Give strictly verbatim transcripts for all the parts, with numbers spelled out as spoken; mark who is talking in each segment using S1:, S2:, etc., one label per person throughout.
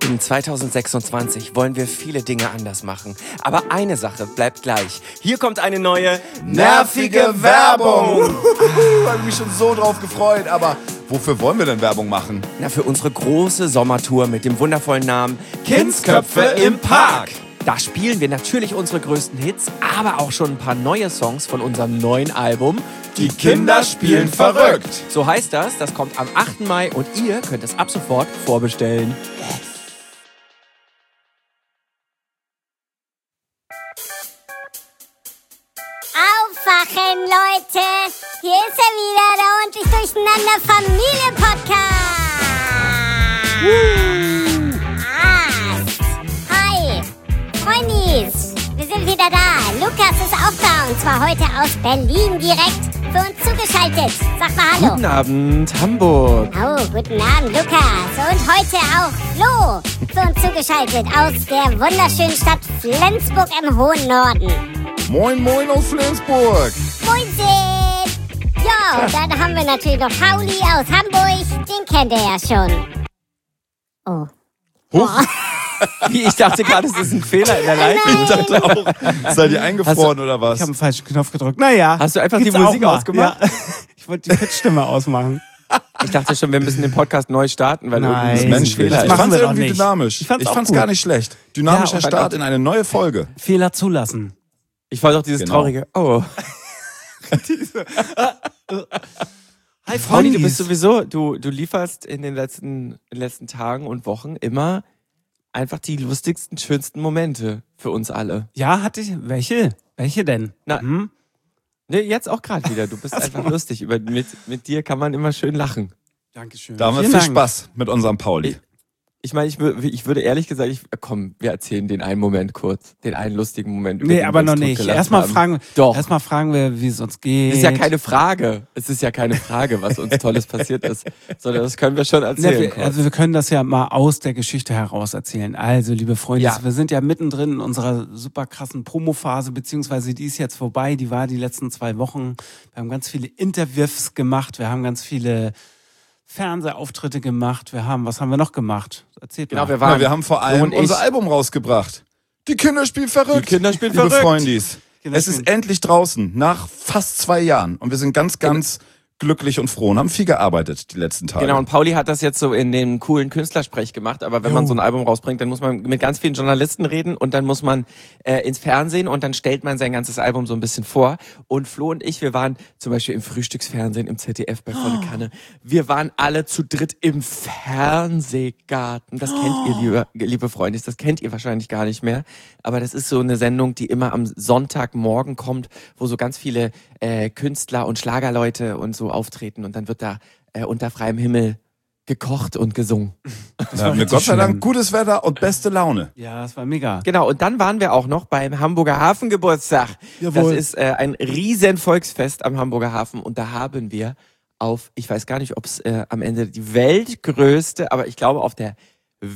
S1: In zwanzig sechsundzwanzig wollen wir viele Dinge anders machen. Aber eine Sache bleibt gleich. Hier kommt eine neue, nervige Werbung.
S2: Ich habe mich schon so drauf gefreut. Aber wofür wollen wir denn Werbung machen?
S1: Na, für unsere große Sommertour mit dem wundervollen Namen Kindsköpfe im Park. Da spielen wir natürlich unsere größten Hits, aber auch schon ein paar neue Songs von unserem neuen Album
S2: Die Kinder spielen verrückt.
S1: So heißt das, das kommt am achten Mai und ihr könnt es ab sofort vorbestellen.
S3: Aufwachen, Leute! Hier ist er wieder, der ordentlich durcheinander Familien-Podcast! Hi! Freundis! Wir sind wieder da. Lukas ist auch da und zwar heute aus Berlin direkt für uns zugeschaltet. Sag mal Hallo.
S1: Guten Abend, Hamburg.
S3: Oh, guten Abend, Lukas. Und heute auch Flo für uns zugeschaltet aus der wunderschönen Stadt Flensburg im hohen Norden.
S2: Moin, moin aus Flensburg.
S3: Moinsen! Ja, und dann haben wir natürlich noch Pauli aus Hamburg. Den kennt ihr ja schon. Oh.
S2: Huch.
S1: Ich dachte gerade, es ist ein Fehler in der Leitung.
S2: Ich dachte auch, seid ihr eingefroren oder was?
S4: Ich habe einen falschen Knopf gedrückt. Naja.
S1: Hast du einfach
S4: gibt's
S1: die Musik
S4: auch mal.
S1: ausgemacht?
S4: Ja. Ich wollte die Pitchstimme ausmachen.
S1: Ich dachte schon, wir müssen den Podcast neu starten, weil
S4: Nein.
S1: irgendwie ein
S2: Menschlich.
S1: Fehler
S2: Ich
S1: ist.
S4: machen
S2: fand's
S4: wir doch
S2: irgendwie
S4: nicht.
S2: dynamisch.
S4: Ich fand's auch
S2: fand's
S4: gut.
S2: gar nicht schlecht. Dynamischer
S1: Ja, und
S2: Start in eine neue Folge.
S4: Fehler zulassen.
S1: Ich wollte auch dieses
S2: Genau.
S1: traurige, oh.
S4: Hi,
S1: Pauli, du
S4: Freundis.
S1: bist sowieso, du, du lieferst in den letzten, in den letzten Tagen und Wochen immer einfach die lustigsten, schönsten Momente für uns alle.
S4: Ja, hatte ich. Welche? Welche denn?
S1: Na,
S4: Hm?
S1: Ne, jetzt auch gerade wieder. Du bist einfach lustig. Über, mit, mit dir kann man immer schön lachen.
S4: Dankeschön.
S2: Da haben wir
S4: Vielen
S2: viel
S4: Dank.
S2: Spaß mit unserem Pauli.
S1: Ich- Ich meine, ich, wür- ich würde ehrlich gesagt, ich, komm, wir erzählen den einen Moment kurz. Den einen lustigen Moment. über
S4: Nee,
S1: den
S4: aber
S1: wir
S4: noch
S1: uns
S4: nicht.
S1: totgelacht
S4: Erstmal
S1: haben.
S4: fragen,
S1: Doch.
S4: erstmal fragen wir, wie es uns geht.
S1: Es ist ja keine Frage. Es ist ja keine Frage, was uns Tolles passiert ist. Sondern das können wir schon
S4: Ja,
S1: erzählen.
S4: wir,
S1: kurz.
S4: also wir können das ja mal aus der Geschichte heraus erzählen. Also, liebe Freunde,
S1: Ja.
S4: wir sind ja mittendrin in unserer super krassen Promophase, beziehungsweise die ist jetzt vorbei. Die war die letzten zwei Wochen. Wir haben ganz viele Interviews gemacht. Wir haben ganz viele Fernsehauftritte gemacht. Wir haben, was haben wir noch gemacht? Erzählt
S1: Genau,
S4: mal.
S1: wir waren.
S2: Ja, wir haben vor
S1: Flo
S2: allem
S1: und ich.
S2: unser Album rausgebracht. Die Kinder spielen verrückt.
S1: Die Kinder spielen
S2: Liebe
S1: verrückt.
S2: Freundis.
S4: Kinder
S2: Es ist
S4: spielen-
S2: endlich draußen, nach fast zwei Jahren. Und wir sind ganz, ganz glücklich und froh und haben viel gearbeitet die letzten Tage.
S1: Genau, und Pauli hat das jetzt so in dem coolen Künstlersprech gemacht, aber wenn man
S4: Jo.
S1: so ein Album rausbringt, dann muss man mit ganz vielen Journalisten reden und dann muss man äh, ins Fernsehen und dann stellt man sein ganzes Album so ein bisschen vor. Und Flo und ich, wir waren zum Beispiel im Frühstücksfernsehen im Z D F bei Volle Kanne. Wir waren alle zu dritt im Fernsehgarten. Das kennt ihr, liebe, liebe Freunde, das kennt ihr wahrscheinlich gar nicht mehr. Aber das ist so eine Sendung, die immer am Sonntagmorgen kommt, wo so ganz viele äh, Künstler und Schlagerleute und so auftreten und dann wird da äh, unter freiem Himmel gekocht und gesungen.
S2: Da haben wir
S4: richtig
S2: Gott sei Dank
S4: schön.
S2: gutes Wetter und beste Laune.
S4: Ja, das war mega.
S1: Genau, und dann waren wir auch noch beim Hamburger Hafengeburtstag.
S4: Jawohl.
S1: Das ist äh, ein riesen Volksfest am Hamburger Hafen und da haben wir auf, ich weiß gar nicht, ob es äh, am Ende die weltgrößte, aber ich glaube auf der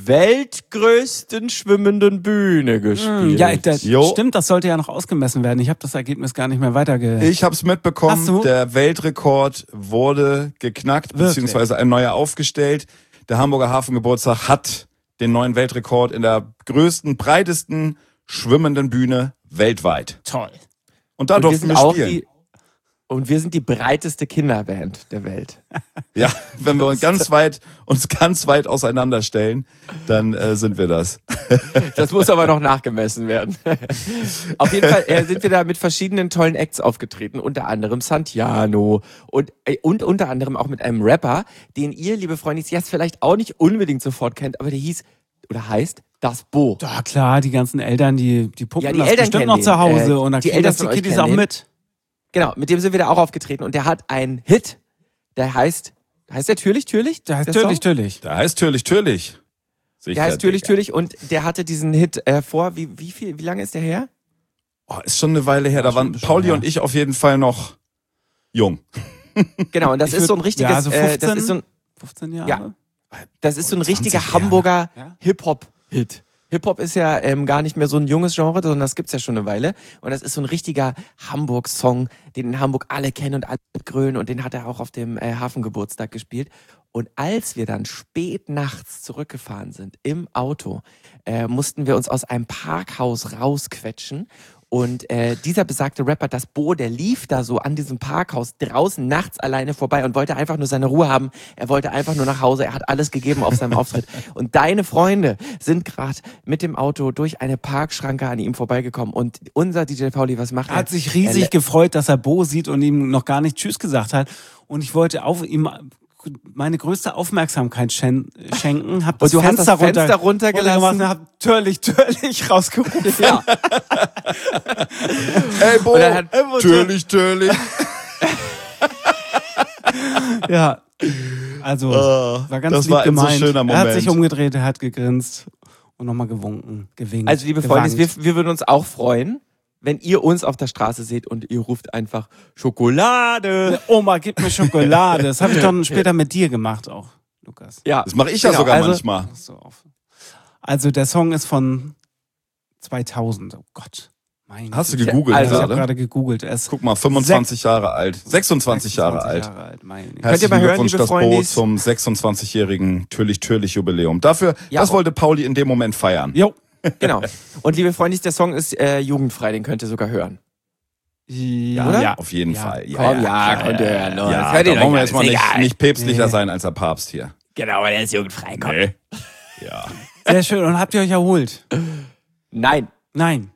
S1: weltgrößten schwimmenden Bühne gespielt.
S4: Ja, das,
S2: Jo.
S4: stimmt, das sollte ja noch ausgemessen werden. Ich habe das Ergebnis gar nicht mehr weiterge...
S2: Ich habe es mitbekommen,
S4: Hast du?
S2: der Weltrekord wurde geknackt,
S4: Wirklich?
S2: beziehungsweise ein neuer aufgestellt. Der Hamburger Hafengeburtstag hat den neuen Weltrekord in der größten, breitesten schwimmenden Bühne weltweit.
S4: Toll.
S2: Und da
S1: und wir
S2: durften
S1: sind
S2: wir
S1: auch
S2: spielen.
S1: die und wir sind die breiteste Kinderband der Welt.
S2: Ja, wenn wir uns ganz weit, uns ganz weit auseinanderstellen, dann äh, sind wir das.
S1: Das muss aber noch nachgemessen werden. Auf jeden Fall äh, sind wir da mit verschiedenen tollen Acts aufgetreten, unter anderem Santiano und, äh, und unter anderem auch mit einem Rapper, den ihr, liebe Freunde, jetzt vielleicht auch nicht unbedingt sofort kennt, aber der hieß oder heißt Das Bo.
S4: Ja, klar, die ganzen Eltern, die, die puppen
S1: Ja, die
S4: das
S1: Eltern
S4: bestimmt
S1: kennen
S4: noch
S1: den.
S4: zu Hause
S1: Äh,
S4: und dann
S1: die
S4: kriegen
S1: Eltern
S4: das die
S1: von euch
S4: Kiddies
S1: kennen
S4: auch
S1: den.
S4: mit.
S1: Genau, mit dem sind wir da auch aufgetreten und der hat einen Hit, der heißt, heißt der Türlich, Türlich?
S4: Der heißt
S1: Der
S4: Türlich,
S1: Song?
S4: Türlich.
S2: Da heißt Türlich, Türlich. Sicher,
S1: Der heißt Türlich,
S2: Digga.
S1: Türlich und der hatte diesen Hit äh, vor, wie, wie viel, wie lange ist der her?
S2: Oh, ist schon eine Weile her.
S4: Ja,
S2: Da waren
S4: schon ein bisschen
S2: Pauli
S4: her.
S2: und ich auf jeden Fall noch jung.
S1: Genau, und das
S4: Ich
S1: ist
S4: würd-
S1: so ein richtiges,
S4: ja, so
S1: äh, das
S4: fünfzehn
S1: ist so ein,
S4: fünfzehn Jahre?
S1: Ja. das ist so ein
S2: zwanzig
S1: richtiger
S2: Jahre.
S1: Hamburger
S4: Ja.
S1: Hip-Hop-Hit. Hip-Hop ist ja ähm, gar nicht mehr so ein junges Genre, sondern das gibt's ja schon eine Weile. Und das ist so ein richtiger Hamburg-Song, den in Hamburg alle kennen und alle grölen. Und den hat er auch auf dem äh, Hafengeburtstag gespielt. Und als wir dann spät nachts zurückgefahren sind im Auto, äh, mussten wir uns aus einem Parkhaus rausquetschen. Und äh, dieser besagte Rapper, das Bo, der lief da so an diesem Parkhaus draußen nachts alleine vorbei und wollte einfach nur seine Ruhe haben. Er wollte einfach nur nach Hause. Er hat alles gegeben auf seinem Auftritt. Und deine Freunde sind gerade mit dem Auto durch eine Parkschranke an ihm vorbeigekommen. Und unser D J Pauli, was macht er?
S4: Er hat sich riesig
S1: er
S4: gefreut, dass er Bo sieht und ihm noch gar nicht Tschüss gesagt hat. Und ich wollte auf ihm meine größte Aufmerksamkeit schen schenken. Hab das
S1: und du
S4: Fenster,
S1: hast das Fenster
S4: runter,
S1: runtergelassen
S4: runtergemacht und hab Törlich, Törlich rausgerufen.
S1: Ja.
S2: Ey, Bo,
S1: Und dann hat-
S2: Türlich, Türlich.
S4: Ja, also
S2: Oh,
S4: war ganz
S2: das
S4: lieb
S2: war ein so
S4: gemeint.
S2: schöner
S4: Er hat
S2: Moment.
S4: sich umgedreht, er hat gegrinst und nochmal gewunken, gewinkt.
S1: Also liebe
S4: gewankt.
S1: Freunde, wir, wir würden uns auch freuen, wenn ihr uns auf der Straße seht und ihr ruft einfach Schokolade.
S4: Oma, gib mir Schokolade. Das habe ich dann später mit dir gemacht auch, Lukas.
S1: Ja,
S2: Das mache ich ja
S1: Genau,
S2: sogar
S1: also-
S2: manchmal.
S4: So auf. Also der Song ist von zweitausend. Oh Gott. Mein
S2: Hast du
S4: Güte.
S2: gegoogelt
S1: Also,
S4: Ich habe
S2: gerade?
S4: gerade gegoogelt. Er ist
S2: Guck mal, fünfundzwanzig Jahre alt. sechsundzwanzig Jahre alt.
S4: Jahre alt. Meine Güte.
S1: Könnt ihr mal hören,
S2: Glückwunsch,
S1: liebe
S2: das Bo
S1: Freundis?
S2: zum sechsundzwanzigjährigen Türlich-Türlich-Jubiläum. Dafür,
S1: Ja.
S2: das wollte Pauli in dem Moment feiern.
S4: Jo.
S1: genau. Und liebe Freunde, der Song ist äh, jugendfrei, den könnt ihr sogar hören.
S4: Ja,
S1: Oder?
S4: ja.
S2: Auf jeden
S4: Ja.
S2: Fall. Ja,
S1: Komm, ja, könnt ihr hören. los.
S2: ja,
S1: Hört
S2: da
S1: ihr doch
S2: wollen wir
S1: alles,
S2: erstmal nicht,
S1: egal.
S2: nicht päpstlicher
S4: Nee.
S2: sein als der Papst hier.
S1: Genau, der ist jugendfrei. Komm.
S2: Nee. Ja.
S4: Sehr schön. Und habt ihr euch erholt?
S1: Nein.
S4: Nein.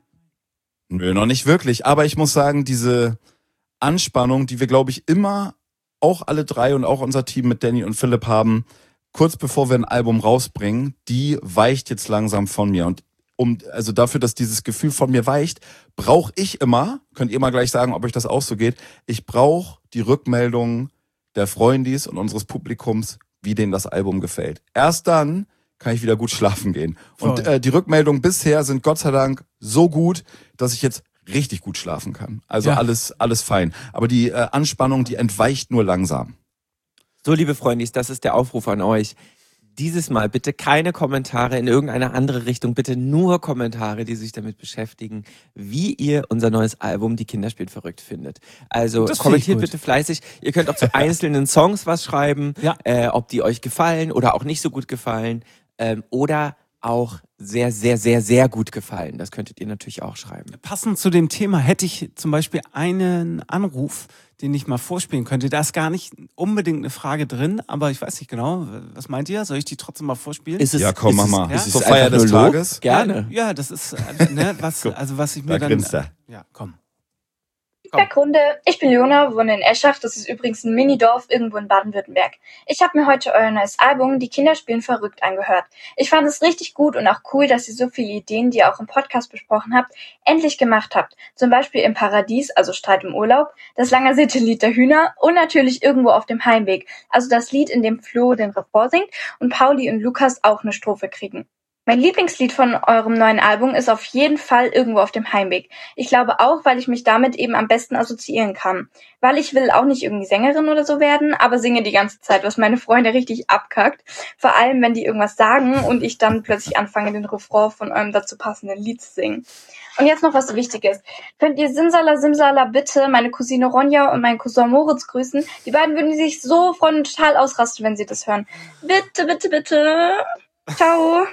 S2: Nö, noch nicht wirklich. Aber ich muss sagen, diese Anspannung, die wir, glaube ich, immer, auch alle drei und auch unser Team mit Danny und Philipp haben, kurz bevor wir ein Album rausbringen, die weicht jetzt langsam von mir. Und um, also dafür, dass dieses Gefühl von mir weicht, brauche ich immer, könnt ihr mal gleich sagen, ob euch das auch so geht, ich brauche die Rückmeldung der Freundis und unseres Publikums, wie denen das Album gefällt. Erst dann kann ich wieder gut schlafen gehen. Und
S4: Voll.
S2: äh, die Rückmeldungen bisher sind Gott sei Dank so gut, dass ich jetzt richtig gut schlafen kann. Also
S4: Ja.
S2: alles alles fein. Aber die äh, Anspannung, die entweicht nur langsam.
S1: So, liebe Freundis, das ist der Aufruf an euch. Dieses Mal bitte keine Kommentare in irgendeine andere Richtung, bitte nur Kommentare, die sich damit beschäftigen, wie ihr unser neues Album Die Kinder spielen verrückt findet. Also
S4: Das finde
S1: kommentiert
S4: ich gut.
S1: bitte fleißig. Ihr könnt auch zu einzelnen Songs was schreiben,
S4: Ja.
S1: äh, ob die euch gefallen oder auch nicht so gut gefallen ähm, oder auch sehr, sehr, sehr, sehr gut gefallen. Das könntet ihr natürlich auch schreiben.
S4: Passend zu dem Thema hätte ich zum Beispiel einen Anruf, den ich mal vorspielen könnte. Da ist gar nicht unbedingt eine Frage drin, aber ich weiß nicht genau. Was meint ihr? Soll ich die trotzdem mal vorspielen?
S1: Ist es,
S2: Ja, komm,
S1: ist
S2: mach
S1: es,
S2: mal.
S4: ja?
S2: Ist es
S1: ist
S2: zur
S1: es
S2: Feier
S1: einfach
S2: des
S1: nur Lob?
S2: Tages?
S1: Gerne.
S4: Ja, das ist, äh, ne, was, also was ich mir
S2: Da
S4: dann...
S2: grinst er.
S4: Ja, komm.
S5: Feedbackrunde. Ich bin Leona, wohne in Eschach. Das ist übrigens ein Minidorf irgendwo in Baden-Württemberg. Ich habe mir heute euer neues Album Die Kinder spielen verrückt angehört. Ich fand es richtig gut und auch cool, dass ihr so viele Ideen, die ihr auch im Podcast besprochen habt, endlich gemacht habt. Zum Beispiel im Paradies, also Streit im Urlaub, das Langersitte-Lied der Hühner und natürlich irgendwo auf dem Heimweg. Also das Lied, in dem Flo den Refrain singt und Pauli und Lukas auch eine Strophe kriegen. Mein Lieblingslied von eurem neuen Album ist auf jeden Fall irgendwo auf dem Heimweg. Ich glaube auch, weil ich mich damit eben am besten assoziieren kann. Weil ich will auch nicht irgendwie Sängerin oder so werden, aber singe die ganze Zeit, was meine Freunde richtig abkackt. Vor allem, wenn die irgendwas sagen und ich dann plötzlich anfange, den Refrain von eurem dazu passenden Lied zu singen. Und jetzt noch was Wichtiges. Könnt ihr Simsala Simsala bitte meine Cousine Ronja und meinen Cousin Moritz grüßen? Die beiden würden sich so freuen und total ausrasten, wenn sie das hören. Bitte, bitte, bitte. Ciao.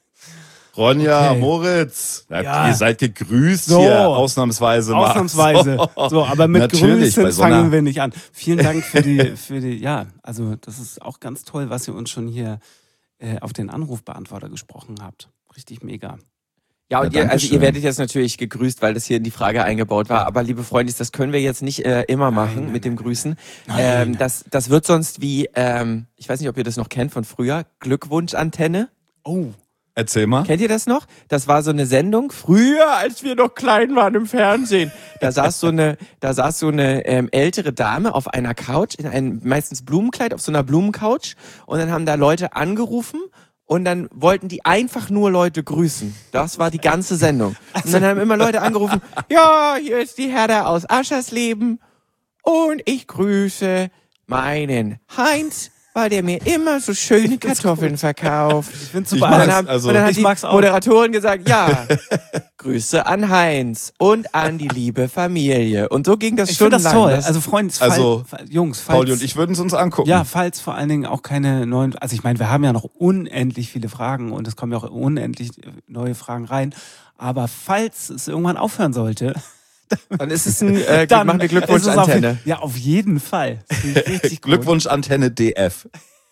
S2: Ronja,
S4: Okay.
S2: Moritz, ja,
S4: Ja.
S2: ihr seid gegrüßt
S4: So.
S2: hier, ausnahmsweise mal.
S4: Ausnahmsweise. So, aber mit
S2: Natürlich, bei
S4: Grüßen
S2: so einer-
S4: fangen wir nicht an. Vielen Dank für die, für die, ja, also das ist auch ganz toll, was ihr uns schon hier äh, auf den Anrufbeantworter gesprochen habt. Richtig mega.
S1: Ja, und
S2: Ja,
S1: ihr, also ihr
S2: Dankeschön.
S1: werdet jetzt natürlich gegrüßt, weil das hier in die Frage eingebaut war. Aber liebe Freunde, das können wir jetzt nicht äh, immer machen
S4: nein,
S1: mit dem Grüßen.
S4: Nein.
S1: Ähm, das, das wird sonst wie, ähm, ich weiß nicht, ob ihr das noch kennt von früher, Glückwunschantenne.
S4: Oh.
S2: Erzähl mal.
S1: Kennt ihr das noch? Das war so eine Sendung früher, als wir noch klein waren im Fernsehen. Da saß so eine, da saß so eine ähm, ältere Dame auf einer Couch in einem meistens Blumenkleid auf so einer Blumencouch und dann haben da Leute angerufen und dann wollten die einfach nur Leute grüßen. Das war die ganze Sendung. Und dann haben immer Leute angerufen: Ja, hier ist die Herda aus Aschersleben und ich grüße meinen Heinz, weil der mir immer so schöne Kartoffeln verkauft.
S4: Ich find's
S2: Ich
S4: super.
S2: mag's,
S1: Und dann, haben,
S2: also-
S1: und dann hat
S4: Ich
S1: die
S4: mag's auch.
S1: Moderatorin gesagt, ja, Grüße an Heinz und an die liebe Familie. Und so ging das
S4: Ich
S1: schon
S4: finde das
S1: lang.
S4: toll.
S1: Das-
S4: Also Freunde,
S2: Also,
S4: fall, Jungs, falls,
S2: Pauli und ich würden es uns angucken.
S4: ja, falls vor allen Dingen auch keine neuen, also ich meine, wir haben ja noch unendlich viele Fragen und es kommen ja auch unendlich neue Fragen rein. Aber falls es irgendwann aufhören sollte,
S1: Dann ist es ein, äh,
S4: dann
S1: machen wir
S4: ist es auf,
S1: Glückwunsch-Antenne.
S4: ja, auf jeden Fall. Das finde ich richtig gut.
S2: Glückwunsch Antenne D F.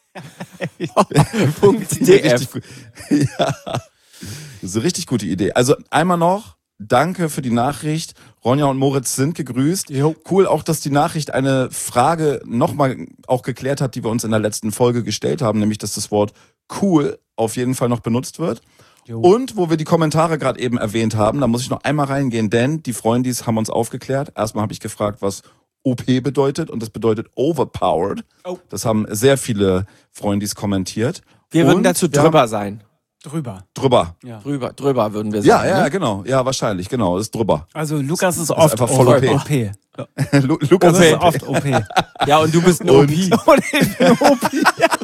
S1: Punkt D F.
S2: Richtig gut. Ja. Das ist eine richtig gute Idee. Also einmal noch, danke für die Nachricht. Ronja und Moritz sind gegrüßt.
S4: Jo.
S2: Cool auch, dass die Nachricht eine Frage nochmal auch geklärt hat, die wir uns in der letzten Folge gestellt haben, nämlich, dass das Wort cool auf jeden Fall noch benutzt wird.
S4: Jo.
S2: Und wo wir die Kommentare gerade eben erwähnt haben, da muss ich noch einmal reingehen, denn die Freundis haben uns aufgeklärt. Erstmal habe ich gefragt, was O P bedeutet, und das bedeutet overpowered.
S4: Oh.
S2: Das haben sehr viele Freundis kommentiert.
S1: Wir würden
S2: Und
S1: dazu
S2: wir
S1: drüber
S2: haben-
S1: sein.
S4: Drüber.
S2: Drüber.
S4: Ja.
S1: Drüber, drüber würden wir
S2: Ja,
S1: sagen.
S2: ja,
S1: ne?
S2: genau. Ja, wahrscheinlich, genau. Ist drüber.
S4: Also Lukas ist oft
S2: einfach voll
S4: O
S2: O
S4: P.
S2: Lu- Lukas
S4: Das ist
S2: ist
S4: oft O P.
S1: Ja, und du bist ein O P.
S4: Und ich bin O P.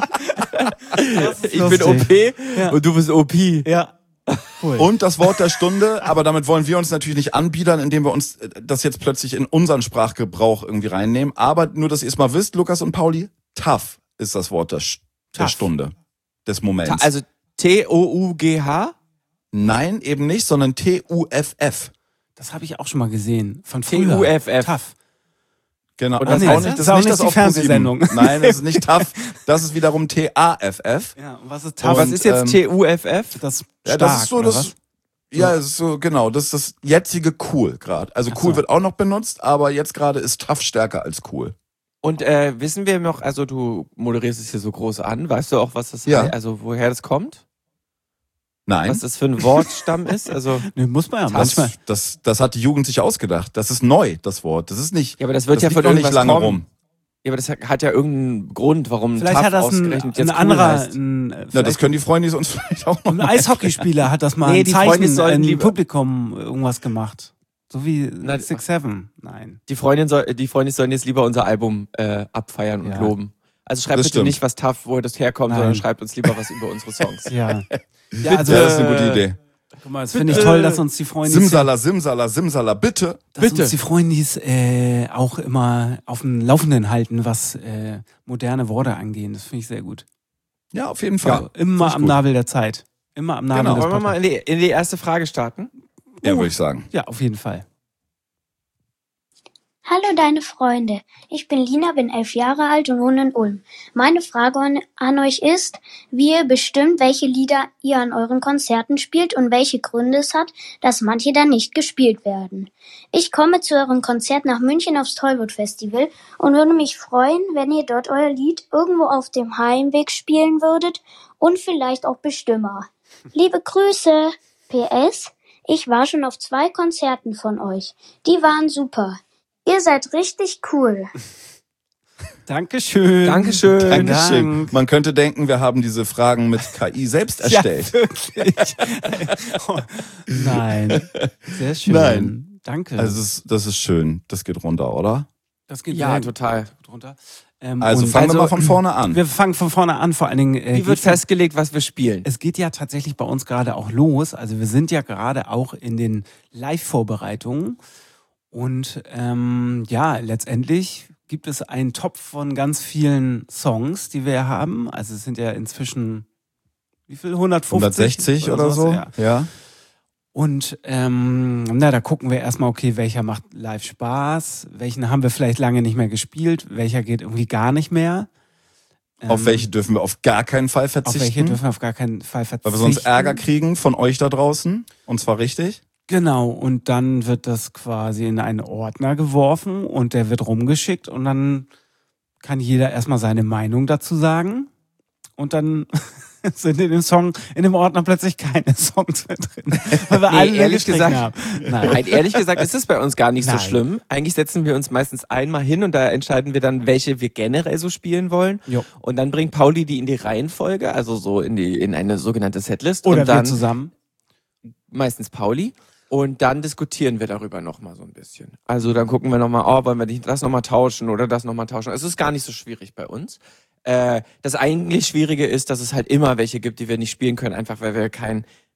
S1: Ich bin O P
S4: Ja.
S1: und du bist O P.
S4: Ja. Cool.
S2: Und das Wort der Stunde, aber damit wollen wir uns natürlich nicht anbiedern, indem wir uns äh, das jetzt plötzlich in unseren Sprachgebrauch irgendwie reinnehmen. Aber nur, dass ihr es mal wisst, Lukas und Pauli, tough ist das Wort der, Sch- der
S4: Tough.
S2: Stunde, des Moments.
S1: Also T O U G H?
S2: Nein, eben nicht, sondern T U F F.
S4: Das habe ich auch schon mal gesehen. Von
S1: T
S4: früher.
S1: U F F.
S4: Tough.
S2: Genau.
S1: Und das
S2: Und
S1: heißt-
S2: auch
S4: das ist auch nicht die
S2: auf ProSieben.
S4: Fernsehsendung.
S2: Nein, das ist nicht tough. Das ist wiederum T A F F.
S4: Ja, und was ist
S1: Aber
S4: tough?
S1: was
S2: Und,
S1: ist jetzt
S2: ähm,
S1: T U F F?
S4: das stark,
S2: Ja, das ist so
S4: oder
S2: das.
S4: was?
S2: Ja, es ist so, genau, das ist das jetzige cool gerade. Also
S4: Ach
S2: cool
S4: so.
S2: wird auch noch benutzt, aber jetzt gerade ist tough stärker als cool.
S1: Und äh, wissen wir noch, also du moderierst es hier so groß an, weißt du auch, was das
S2: Ja.
S1: heißt, also woher das kommt?
S2: Nein.
S1: Was das für ein Wortstamm ist? Also
S4: Nee, muss man ja
S2: Das,
S4: manchmal.
S2: das, das hat die Jugend sich ausgedacht. Das ist neu, das Wort. Das ist nicht.
S1: ja, aber das wird
S2: das
S1: ja
S2: liegt
S1: von
S2: noch nicht
S1: irgendwas
S2: lange
S1: kommen.
S2: rum.
S1: Ja, aber das hat ja irgendeinen Grund, warum
S4: Vielleicht
S1: Tough
S4: hat das ein,
S1: ausgerechnet
S4: ein
S1: jetzt cool
S4: anderer,
S1: heißt.
S4: ein, äh,
S2: Na, das
S4: vielleicht
S2: können die Freundis uns vielleicht auch noch
S4: ein
S2: mal
S4: Eishockeyspieler hat das mal
S1: Nee,
S4: ein
S1: die
S4: Zeichen
S1: Freunde sollen
S4: in
S1: lieber-
S4: Publikum irgendwas gemacht. So wie
S1: Na,
S4: Six Seven. Nein.
S1: Die Freundin soll, die Freundin sollen jetzt lieber unser Album äh, abfeiern und
S4: Ja.
S1: loben. Also schreibt
S2: Das
S1: bitte
S2: stimmt.
S1: nicht, was Tough, wo das herkommt,
S4: Nein.
S1: sondern schreibt uns lieber was über unsere Songs.
S4: Ja. Ja,
S2: Ja,
S4: also,
S2: das ist eine gute Idee.
S4: guck mal, das finde ich toll, dass uns die Freundis,
S2: Simsala, Simsala, Simsala, bitte.
S4: dass
S1: bitte.
S4: uns die Freundis äh, auch immer auf dem Laufenden halten, was äh, moderne Worte angehen. Das finde ich sehr gut.
S2: Ja, auf jeden Fall.
S4: Ja, immer
S2: Find ich
S4: am
S2: gut.
S4: Nabel der Zeit. Immer am Nabel
S2: Genau.
S4: des
S1: Wollen wir mal
S4: Podcasts.
S1: in die, in die erste Frage starten?
S2: Ja, würde ich sagen.
S4: Ja, auf jeden Fall.
S6: Hallo deine Freunde, ich bin Lina, bin elf Jahre alt und wohne in Ulm. Meine Frage an, an euch ist, wie ihr bestimmt, welche Lieder ihr an euren Konzerten spielt und welche Gründe es hat, dass manche dann nicht gespielt werden. Ich komme zu eurem Konzert nach München aufs Tollwood Festival und würde mich freuen, wenn ihr dort euer Lied irgendwo auf dem Heimweg spielen würdet und vielleicht auch Bestimmer. Liebe Grüße! P S. Ich war schon auf zwei Konzerten von euch. Die waren super. Ihr seid richtig cool.
S4: Dankeschön.
S1: Dankeschön.
S4: Vielen
S2: Dankeschön.
S4: Dank.
S2: Man könnte denken, wir haben diese Fragen mit K I selbst erstellt.
S4: Ja, wirklich. Oh, nein. Sehr schön.
S2: Nein.
S4: Danke.
S2: Also das ist, das ist schön. Das geht runter, oder?
S4: das geht
S1: Ja,
S4: sehr
S1: total.
S4: gut runter. Ähm,
S2: Also
S4: und
S2: fangen
S1: also,
S2: wir mal von vorne an.
S4: wir fangen von vorne an. Vor allen Dingen, äh,
S1: Wie wird
S4: geht-
S1: festgelegt, was wir spielen?
S4: es geht ja tatsächlich bei uns gerade auch los. Also wir sind ja gerade auch in den Live-Vorbereitungen. Und ähm, ja, letztendlich gibt es einen Topf von ganz vielen Songs, die wir haben. Also es sind ja inzwischen, wie viel? hundertfünfzig?
S2: hundertsechzig oder, so.
S4: sowas, ja.
S2: Ja.
S4: Und ähm, na, da gucken wir erstmal, okay, welcher macht live Spaß, welchen haben wir vielleicht lange nicht mehr gespielt, welcher geht irgendwie gar nicht mehr.
S2: Auf
S4: Ähm,
S2: welche dürfen wir auf gar keinen Fall
S4: auf
S2: verzichten?
S4: welche dürfen wir auf gar keinen Fall verzichten.
S2: weil wir sonst Ärger kriegen von euch da draußen. Und zwar richtig.
S4: Genau, und dann wird das quasi in einen Ordner geworfen und der wird rumgeschickt und dann kann jeder erstmal seine Meinung dazu sagen und dann sind in dem Song, in dem Ordner plötzlich keine Songs mehr drin, weil wir
S1: Nee,
S4: alle
S1: ehrlich
S4: gestrichen
S1: gesagt-
S4: haben. Nein.
S1: Nein, ehrlich gesagt ist es bei uns gar nicht so
S4: Nein.
S1: schlimm. Eigentlich setzen wir uns meistens einmal hin und da entscheiden wir dann, welche wir generell so spielen wollen.
S4: Jo.
S1: Und dann bringt Pauli die in die Reihenfolge, also so in die in eine sogenannte Setlist.
S4: Oder
S1: und dann
S4: wir zusammen.
S1: meistens Pauli. Und dann diskutieren wir darüber nochmal so ein bisschen. Also dann gucken wir nochmal, oh, wollen wir nicht das nochmal tauschen oder das nochmal tauschen. Es ist gar nicht so schwierig bei uns. Äh, das eigentlich Schwierige ist, dass es halt immer welche gibt, die wir nicht spielen können, einfach weil wir kein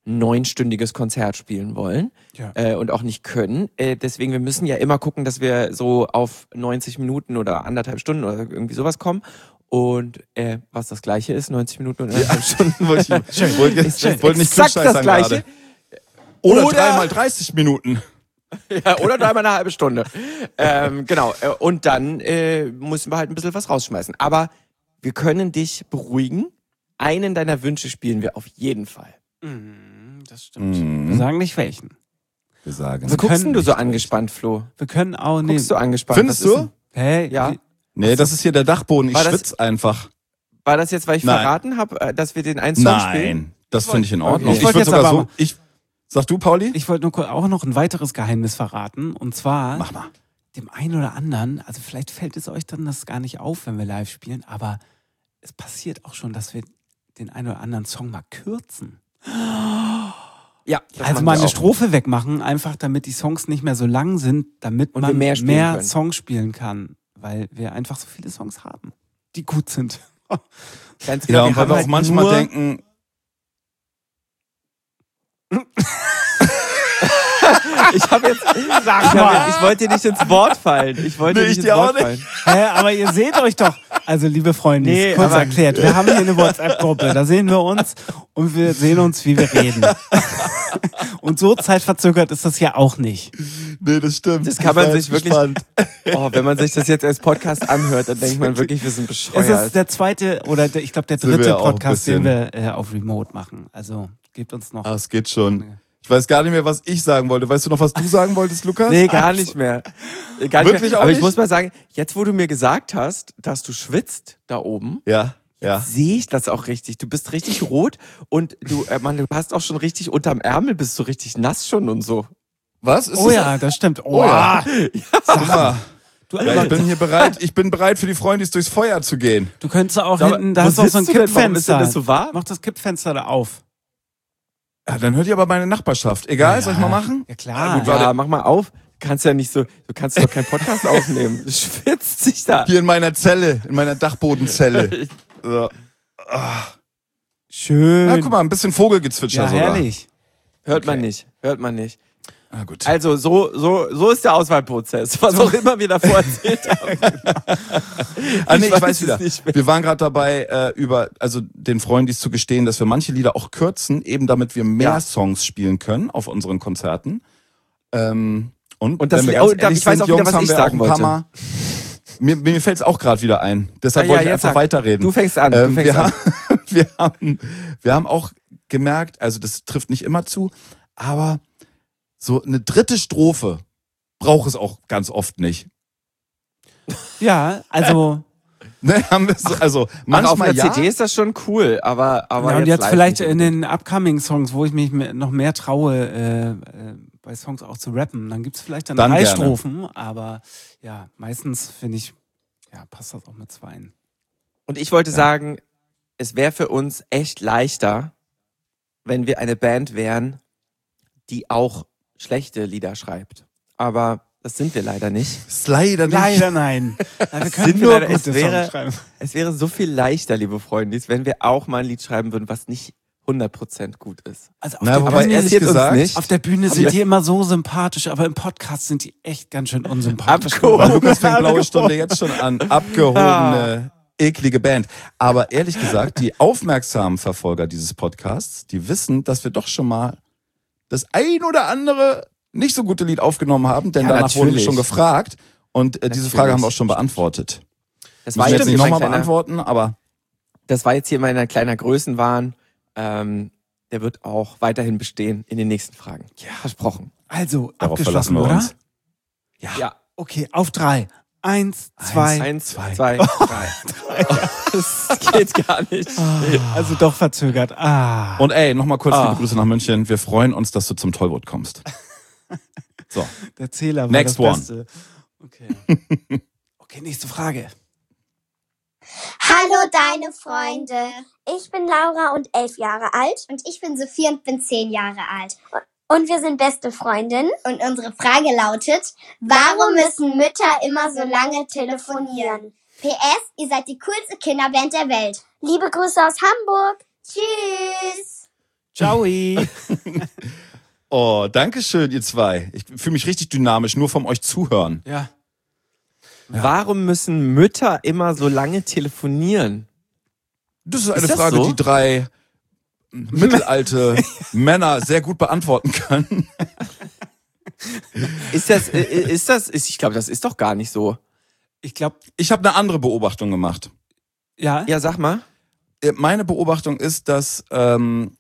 S1: neunstündiges Konzert spielen wollen
S4: Ja.
S1: äh, und auch nicht können. Äh, deswegen, wir müssen ja immer gucken, dass wir so auf neunzig Minuten oder anderthalb Stunden oder irgendwie sowas kommen. Und äh, was das Gleiche ist, neunzig Minuten und anderthalb Stunden.
S2: Wollte ich, ich wollte,
S1: Ist das
S2: ich wollte nicht
S1: exakt
S2: klugscheißern
S1: das Gleiche?
S2: gerade. Oder,
S1: Oder-
S2: dreimal dreißig Minuten.
S1: Ja, oder dreimal eine halbe Stunde. ähm, genau. äh, Und dann äh, müssen wir halt ein bisschen was rausschmeißen. Aber wir können dich beruhigen. Einen deiner Wünsche spielen wir auf jeden Fall.
S4: Mhm, das stimmt.
S2: Mhm.
S4: Wir sagen nicht welchen.
S2: Wir sagen.
S1: Was
S4: Wir
S1: guckst
S4: können
S1: denn du so
S4: nicht
S1: angespannt, Flo?
S4: Wir können auch nee.
S1: Guckst du angespannt?
S2: Findest
S1: Was ist
S2: du?
S1: denn-
S4: Hä?
S1: Ja.
S4: Wie-
S2: Nee, das ist hier der Dachboden. Ich
S1: War das-
S2: schwitze einfach.
S1: War das jetzt, weil ich
S2: Nein.
S1: verraten habe, dass wir den einen Song spielen?
S2: Nein, das finde ich in Ordnung.
S1: Okay.
S2: Ich
S4: Ich wollte
S2: würde
S4: jetzt
S2: sogar
S4: aber
S2: so. Ich, sag du, Pauli?
S4: Ich wollte nur kurz auch noch ein weiteres Geheimnis verraten. Und zwar
S2: Mach mal.
S4: dem einen oder anderen, also vielleicht fällt es euch dann das gar nicht auf, wenn wir live spielen, aber es passiert auch schon, dass wir den einen oder anderen Song mal kürzen.
S1: Ja. das
S4: Also
S1: machen
S4: mal
S1: wir
S4: eine
S1: auch.
S4: Strophe wegmachen, einfach damit die Songs nicht mehr so lang sind, damit
S1: Und
S4: man
S1: wir mehr spielen
S4: mehr
S1: können.
S4: Songs spielen kann, weil wir einfach so viele Songs haben, die gut sind.
S1: Ganz genau,
S2: Ja,
S1: wir
S2: und weil
S1: haben
S2: wir auch
S1: halt
S2: manchmal
S1: nur,
S2: denken,
S1: Ich habe jetzt, ich, hab jetzt, ich wollte dir nicht ins Wort fallen. Ich wollte
S2: Nee,
S1: nicht
S2: ich
S1: ins
S2: dir
S1: Wort
S2: auch
S1: fallen.
S4: Hä, aber ihr seht euch doch. Also, liebe Freunde,
S1: Nee,
S4: kurz
S1: aber-
S4: erklärt, wir haben hier eine WhatsApp-Gruppe, da sehen wir uns und wir sehen uns, wie wir reden. Und so zeitverzögert ist das ja auch nicht.
S2: nee, das stimmt.
S1: Das kann
S2: Ich
S1: man
S2: war
S1: sich
S2: jetzt
S1: wirklich-
S2: gespannt.
S1: Oh, wenn man sich das jetzt als Podcast anhört, dann denkt man wirklich, wir sind
S4: Es
S1: bescheuert.
S4: ist der zweite oder der, ich glaube der
S2: Sind wir
S4: dritte
S2: ja auch ein
S4: Podcast, den
S2: bisschen.
S4: wir äh, auf Remote machen. Also gebt uns noch.
S2: Ah, es geht schon. Ich weiß gar nicht mehr, was ich sagen wollte. Weißt du noch, was du sagen wolltest, Lukas?
S1: Nee, gar nicht mehr. Gar nicht
S2: Wirklich
S1: mehr.
S2: auch
S1: Aber ich
S2: nicht?
S1: muss mal sagen, jetzt wo du mir gesagt hast, dass du schwitzt da oben,
S2: Ja, ja.
S1: sehe ich das auch richtig. Du bist richtig rot und du, äh, Mann, du hast auch schon richtig unterm Ärmel, bist du richtig nass schon und so.
S2: Was? Ist
S4: Oh
S2: das-
S4: ja, das stimmt. Oh,
S2: Oh ja.
S4: ja.
S2: Guck mal.
S4: Du,
S2: Ja, ich bin hier bereit, ich bin bereit für die Freundis durchs Feuer zu gehen.
S4: du könntest auch
S1: Aber
S4: hinten, da
S1: wo
S4: hast du auch so ein
S1: sitzt du denn? Warum ist denn
S4: Kippfenster.
S1: das so warm?
S4: Mach das Kippfenster da auf.
S2: Ja, dann hört ihr aber meine Nachbarschaft. Egal,
S4: Ja,
S2: soll ich mal machen?
S4: Ja klar.
S2: gut, warte.
S1: Ja, mach mal auf. Du kannst ja nicht so, du kannst doch keinen Podcast aufnehmen. Du schwitzt sich da.
S2: Hier in meiner Zelle, in meiner Dachbodenzelle. So. Ah.
S4: Schön.
S2: Ja, guck mal, ein bisschen Vogelgezwitscher
S4: ja,
S2: sogar.
S4: herrlich.
S1: Hört man
S2: Okay.
S1: nicht. Hört man nicht.
S2: Ah, gut.
S1: Also, so, so, so ist der Auswahlprozess. Was auch immer wir davor erzählt haben.
S2: Ah, nee, ich,
S1: weiß
S2: weiß
S1: es
S2: wieder.
S1: nicht mehr.
S2: Wir waren gerade dabei, äh, über, also den Freundis zu gestehen, dass wir manche Lieder auch kürzen, eben damit wir mehr
S1: Ja.
S2: Songs spielen können auf unseren Konzerten. Ähm, und,
S1: Und das-
S2: wenn wir
S1: oh,
S2: ganz
S1: da-
S2: ehrlich
S1: ich weiß
S2: sind,
S1: auch wieder,
S2: Jungs,
S1: was
S2: haben
S1: ich
S2: wir
S1: sagen
S2: auch ein paar
S1: wollte.
S2: Mal, mir, mir fällt es auch gerade wieder ein. Deshalb
S1: Ah, ja,
S2: wollte ich
S1: jetzt
S2: einfach
S1: sag.
S2: weiterreden.
S1: Du fängst an. Du
S2: Ähm,
S1: fängst
S2: wir,
S1: an.
S2: haben, wir, haben, wir haben auch gemerkt, also das trifft nicht immer zu, aber so eine dritte Strophe braucht es auch ganz oft nicht.
S4: Ja, also.
S2: Ne, haben wir so, also
S1: Manchmal auf
S2: manchmal
S1: einer
S2: ja.
S1: C D ist das schon cool, aber, aber
S4: ja, und jetzt
S1: live
S4: vielleicht
S1: nicht.
S4: in den upcoming Songs, wo ich mich mehr- noch mehr traue, äh, äh, bei Songs auch zu rappen. Dann gibt's vielleicht dann,
S2: Dann
S4: drei
S2: gerne.
S4: Strophen, aber ja, meistens finde ich, ja, passt das auch mit zweien.
S1: Und ich wollte sagen, es wäre für uns echt leichter, wenn wir eine Band wären, die auch schlechte Lieder schreibt. Aber das sind wir leider nicht.
S2: Ist leider nicht.
S4: Leider nein. Ja, wir können
S1: Sind wir
S4: nur
S1: leider- es
S4: gute
S1: wäre-
S4: Songs schreiben.
S1: Es wäre so viel leichter, liebe Freunde, wenn wir auch mal ein Lied schreiben würden, was nicht hundert Prozent gut ist.
S4: Also auf,
S2: Na,
S4: der
S2: wobei
S4: Bühne,
S2: ehrlich
S1: interessiert uns
S2: gesagt,
S1: nicht.
S4: auf der Bühne sind
S1: Aber-
S4: die immer so sympathisch, aber im Podcast sind die echt ganz schön unsympathisch.
S1: Abgehoben.
S2: Weil Lukas fängt blaue Stunde jetzt schon an. Abgehobene, eklige Band. Aber ehrlich gesagt, die aufmerksamen Verfolger dieses Podcasts, die wissen, dass wir doch schon mal das ein oder andere nicht so gute Lied aufgenommen haben, denn
S1: Ja,
S2: danach wurden wir
S1: natürlich.
S2: schon gefragt. Und äh, diese
S1: Natürlich.
S2: Frage haben wir auch schon beantwortet.
S1: Das
S2: Müssen
S1: war
S2: wir
S1: jetzt
S2: jetzt
S1: hier
S2: nicht
S1: mein
S2: nochmal
S1: kleiner,
S2: beantworten, aber
S1: das war jetzt hier mein kleiner Größenwahn. Ähm, der wird auch weiterhin bestehen in den nächsten Fragen. Ja. Versprochen.
S4: Also,
S2: darauf
S4: abgeschlossen,
S2: verlassen wir
S4: oder?
S2: uns.
S1: Ja.
S4: Okay, auf drei. Eins, zwei.
S1: Eins,
S2: zwei.
S1: zwei, drei. Das geht gar nicht.
S4: Also doch verzögert. Ah.
S2: Und ey, nochmal kurz
S1: Ah.
S2: liebe Grüße nach München. Wir freuen uns, dass du zum Tollwood kommst. So.
S4: Der Zähler war
S2: Next
S4: das
S2: one.
S4: Beste. Okay. Okay, nächste Frage.
S3: Hallo deine Freunde. Ich bin Laura und elf Jahre alt. Und ich bin Sophie und bin zehn Jahre alt. Und wir sind beste Freundinnen. Und unsere Frage lautet, warum müssen Mütter immer so lange telefonieren? P S, ihr seid die coolste Kinderband der Welt. Liebe Grüße aus Hamburg. Tschüss.
S4: Ciao.
S2: Oh, danke schön, ihr zwei. Ich fühle mich richtig dynamisch, nur vom euch zuhören.
S4: Ja.
S1: Warum müssen Mütter immer so lange telefonieren?
S2: Das ist eine
S1: Ist das
S2: Frage,
S1: so?
S2: die drei mittelalte Männer sehr gut beantworten können.
S1: Ist das, äh, ist das, ist, ich glaube, das ist doch gar nicht so.
S4: Ich glaube,
S2: Ich habe eine andere Beobachtung gemacht.
S4: ja.
S1: Ja, sag mal.
S2: Äh, Meine Beobachtung ist, dass, ähm,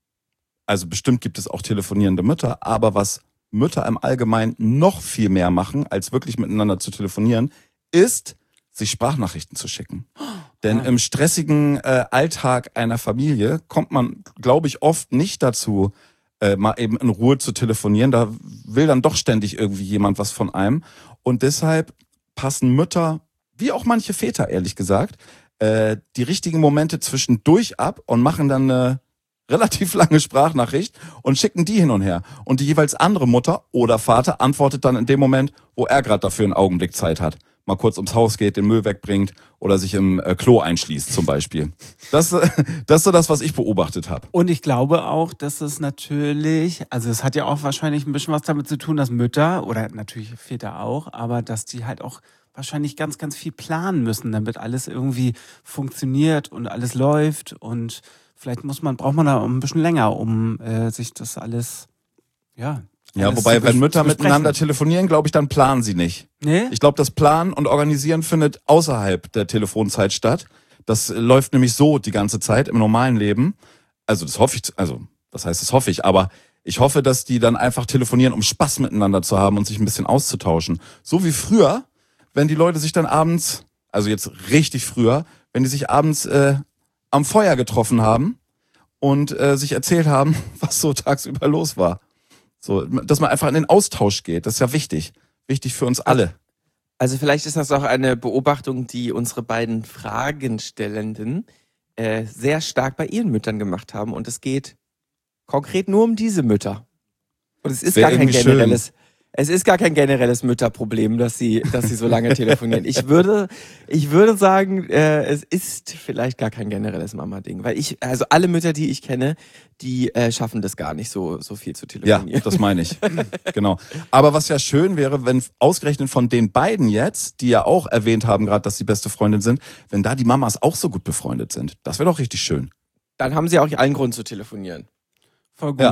S2: also bestimmt gibt es auch telefonierende Mütter, aber was Mütter im Allgemeinen noch viel mehr machen, als wirklich miteinander zu telefonieren, ist, sich Sprachnachrichten zu schicken. Denn im stressigen äh, Alltag einer Familie kommt man, glaube ich, oft nicht dazu, äh, mal eben in Ruhe zu telefonieren. Da will dann doch ständig irgendwie jemand was von einem. Und deshalb passen Mütter, wie auch manche Väter, ehrlich gesagt, äh, die richtigen Momente zwischendurch ab und machen dann eine relativ lange Sprachnachricht und schicken die hin und her. Und die jeweils andere Mutter oder Vater antwortet dann in dem Moment, wo er gerade dafür einen Augenblick Zeit hat. Mal kurz ums Haus geht, den Müll wegbringt oder sich im äh, Klo einschließt zum Beispiel. Das, äh, das ist so das, was ich beobachtet habe.
S4: Und ich glaube auch, dass es natürlich, also es hat ja auch wahrscheinlich ein bisschen was damit zu tun, dass Mütter oder natürlich Väter auch, aber dass die halt auch wahrscheinlich ganz, ganz viel planen müssen, damit alles irgendwie funktioniert und alles läuft. Und vielleicht muss man, braucht man da ein bisschen länger, um äh, sich das alles, ja.
S2: Ja,
S4: alles
S2: wobei,
S4: zu
S2: wenn
S4: bes-
S2: Mütter
S4: zu besprechen.
S2: miteinander telefonieren, glaube ich, dann planen sie nicht.
S4: Nee?
S2: Ich glaube, das Planen und Organisieren findet außerhalb der Telefonzeit statt. Das äh, läuft nämlich so die ganze Zeit im normalen Leben. Also das hoffe ich, also das heißt, das hoffe ich, aber ich hoffe, dass die dann einfach telefonieren, um Spaß miteinander zu haben und sich ein bisschen auszutauschen. So wie früher, wenn die Leute sich dann abends, also jetzt richtig früher, wenn die sich abends äh, am Feuer getroffen haben und äh, sich erzählt haben, was so tagsüber los war. So, dass man einfach in den Austausch geht, das ist ja wichtig. Wichtig für uns alle.
S1: Also vielleicht ist das auch eine Beobachtung, die unsere beiden Fragenstellenden äh, sehr stark bei ihren Müttern gemacht haben. Und es geht konkret nur um diese Mütter. Und es ist
S2: Wär
S1: gar kein
S2: irgendwie
S1: generelles, es ist gar kein generelles Mütterproblem, dass sie, dass sie so lange telefonieren. Ich würde, ich würde sagen, äh, es ist vielleicht gar kein generelles Mama-Ding, weil ich, also alle Mütter, die ich kenne, die äh, schaffen das gar nicht so, so viel zu
S2: Ja,
S1: telefonieren.
S2: das meine ich. Genau. Aber was ja schön wäre, wenn ausgerechnet von den beiden jetzt, die ja auch erwähnt haben gerade, dass sie beste Freundin sind, wenn da die Mamas auch so gut befreundet sind. Das wäre doch richtig schön.
S1: Dann haben sie auch allen Grund zu telefonieren.
S4: Voll gut.
S2: Ja.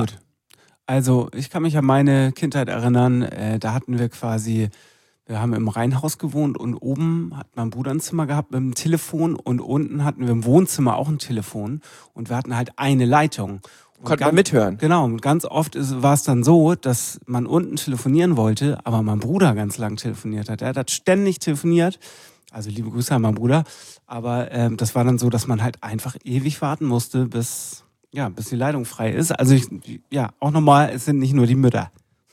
S4: Also ich kann mich an meine Kindheit erinnern, äh, da hatten wir quasi, wir haben im Reihenhaus gewohnt und oben hat mein Bruder ein Zimmer gehabt mit einem Telefon und unten hatten wir im Wohnzimmer auch ein Telefon und wir hatten halt eine Leitung. Und
S1: Konnte man
S4: ganz-
S1: mithören.
S4: Genau, und ganz oft ist, war es dann so, dass man unten telefonieren wollte, aber mein Bruder ganz lang telefoniert hat. Er hat ständig telefoniert, also liebe Grüße an meinen Bruder, aber ähm, das war dann so, dass man halt einfach ewig warten musste, bis... Ja, bis die Leitung frei ist. Also ich, ja, auch nochmal, es sind nicht nur die Mütter.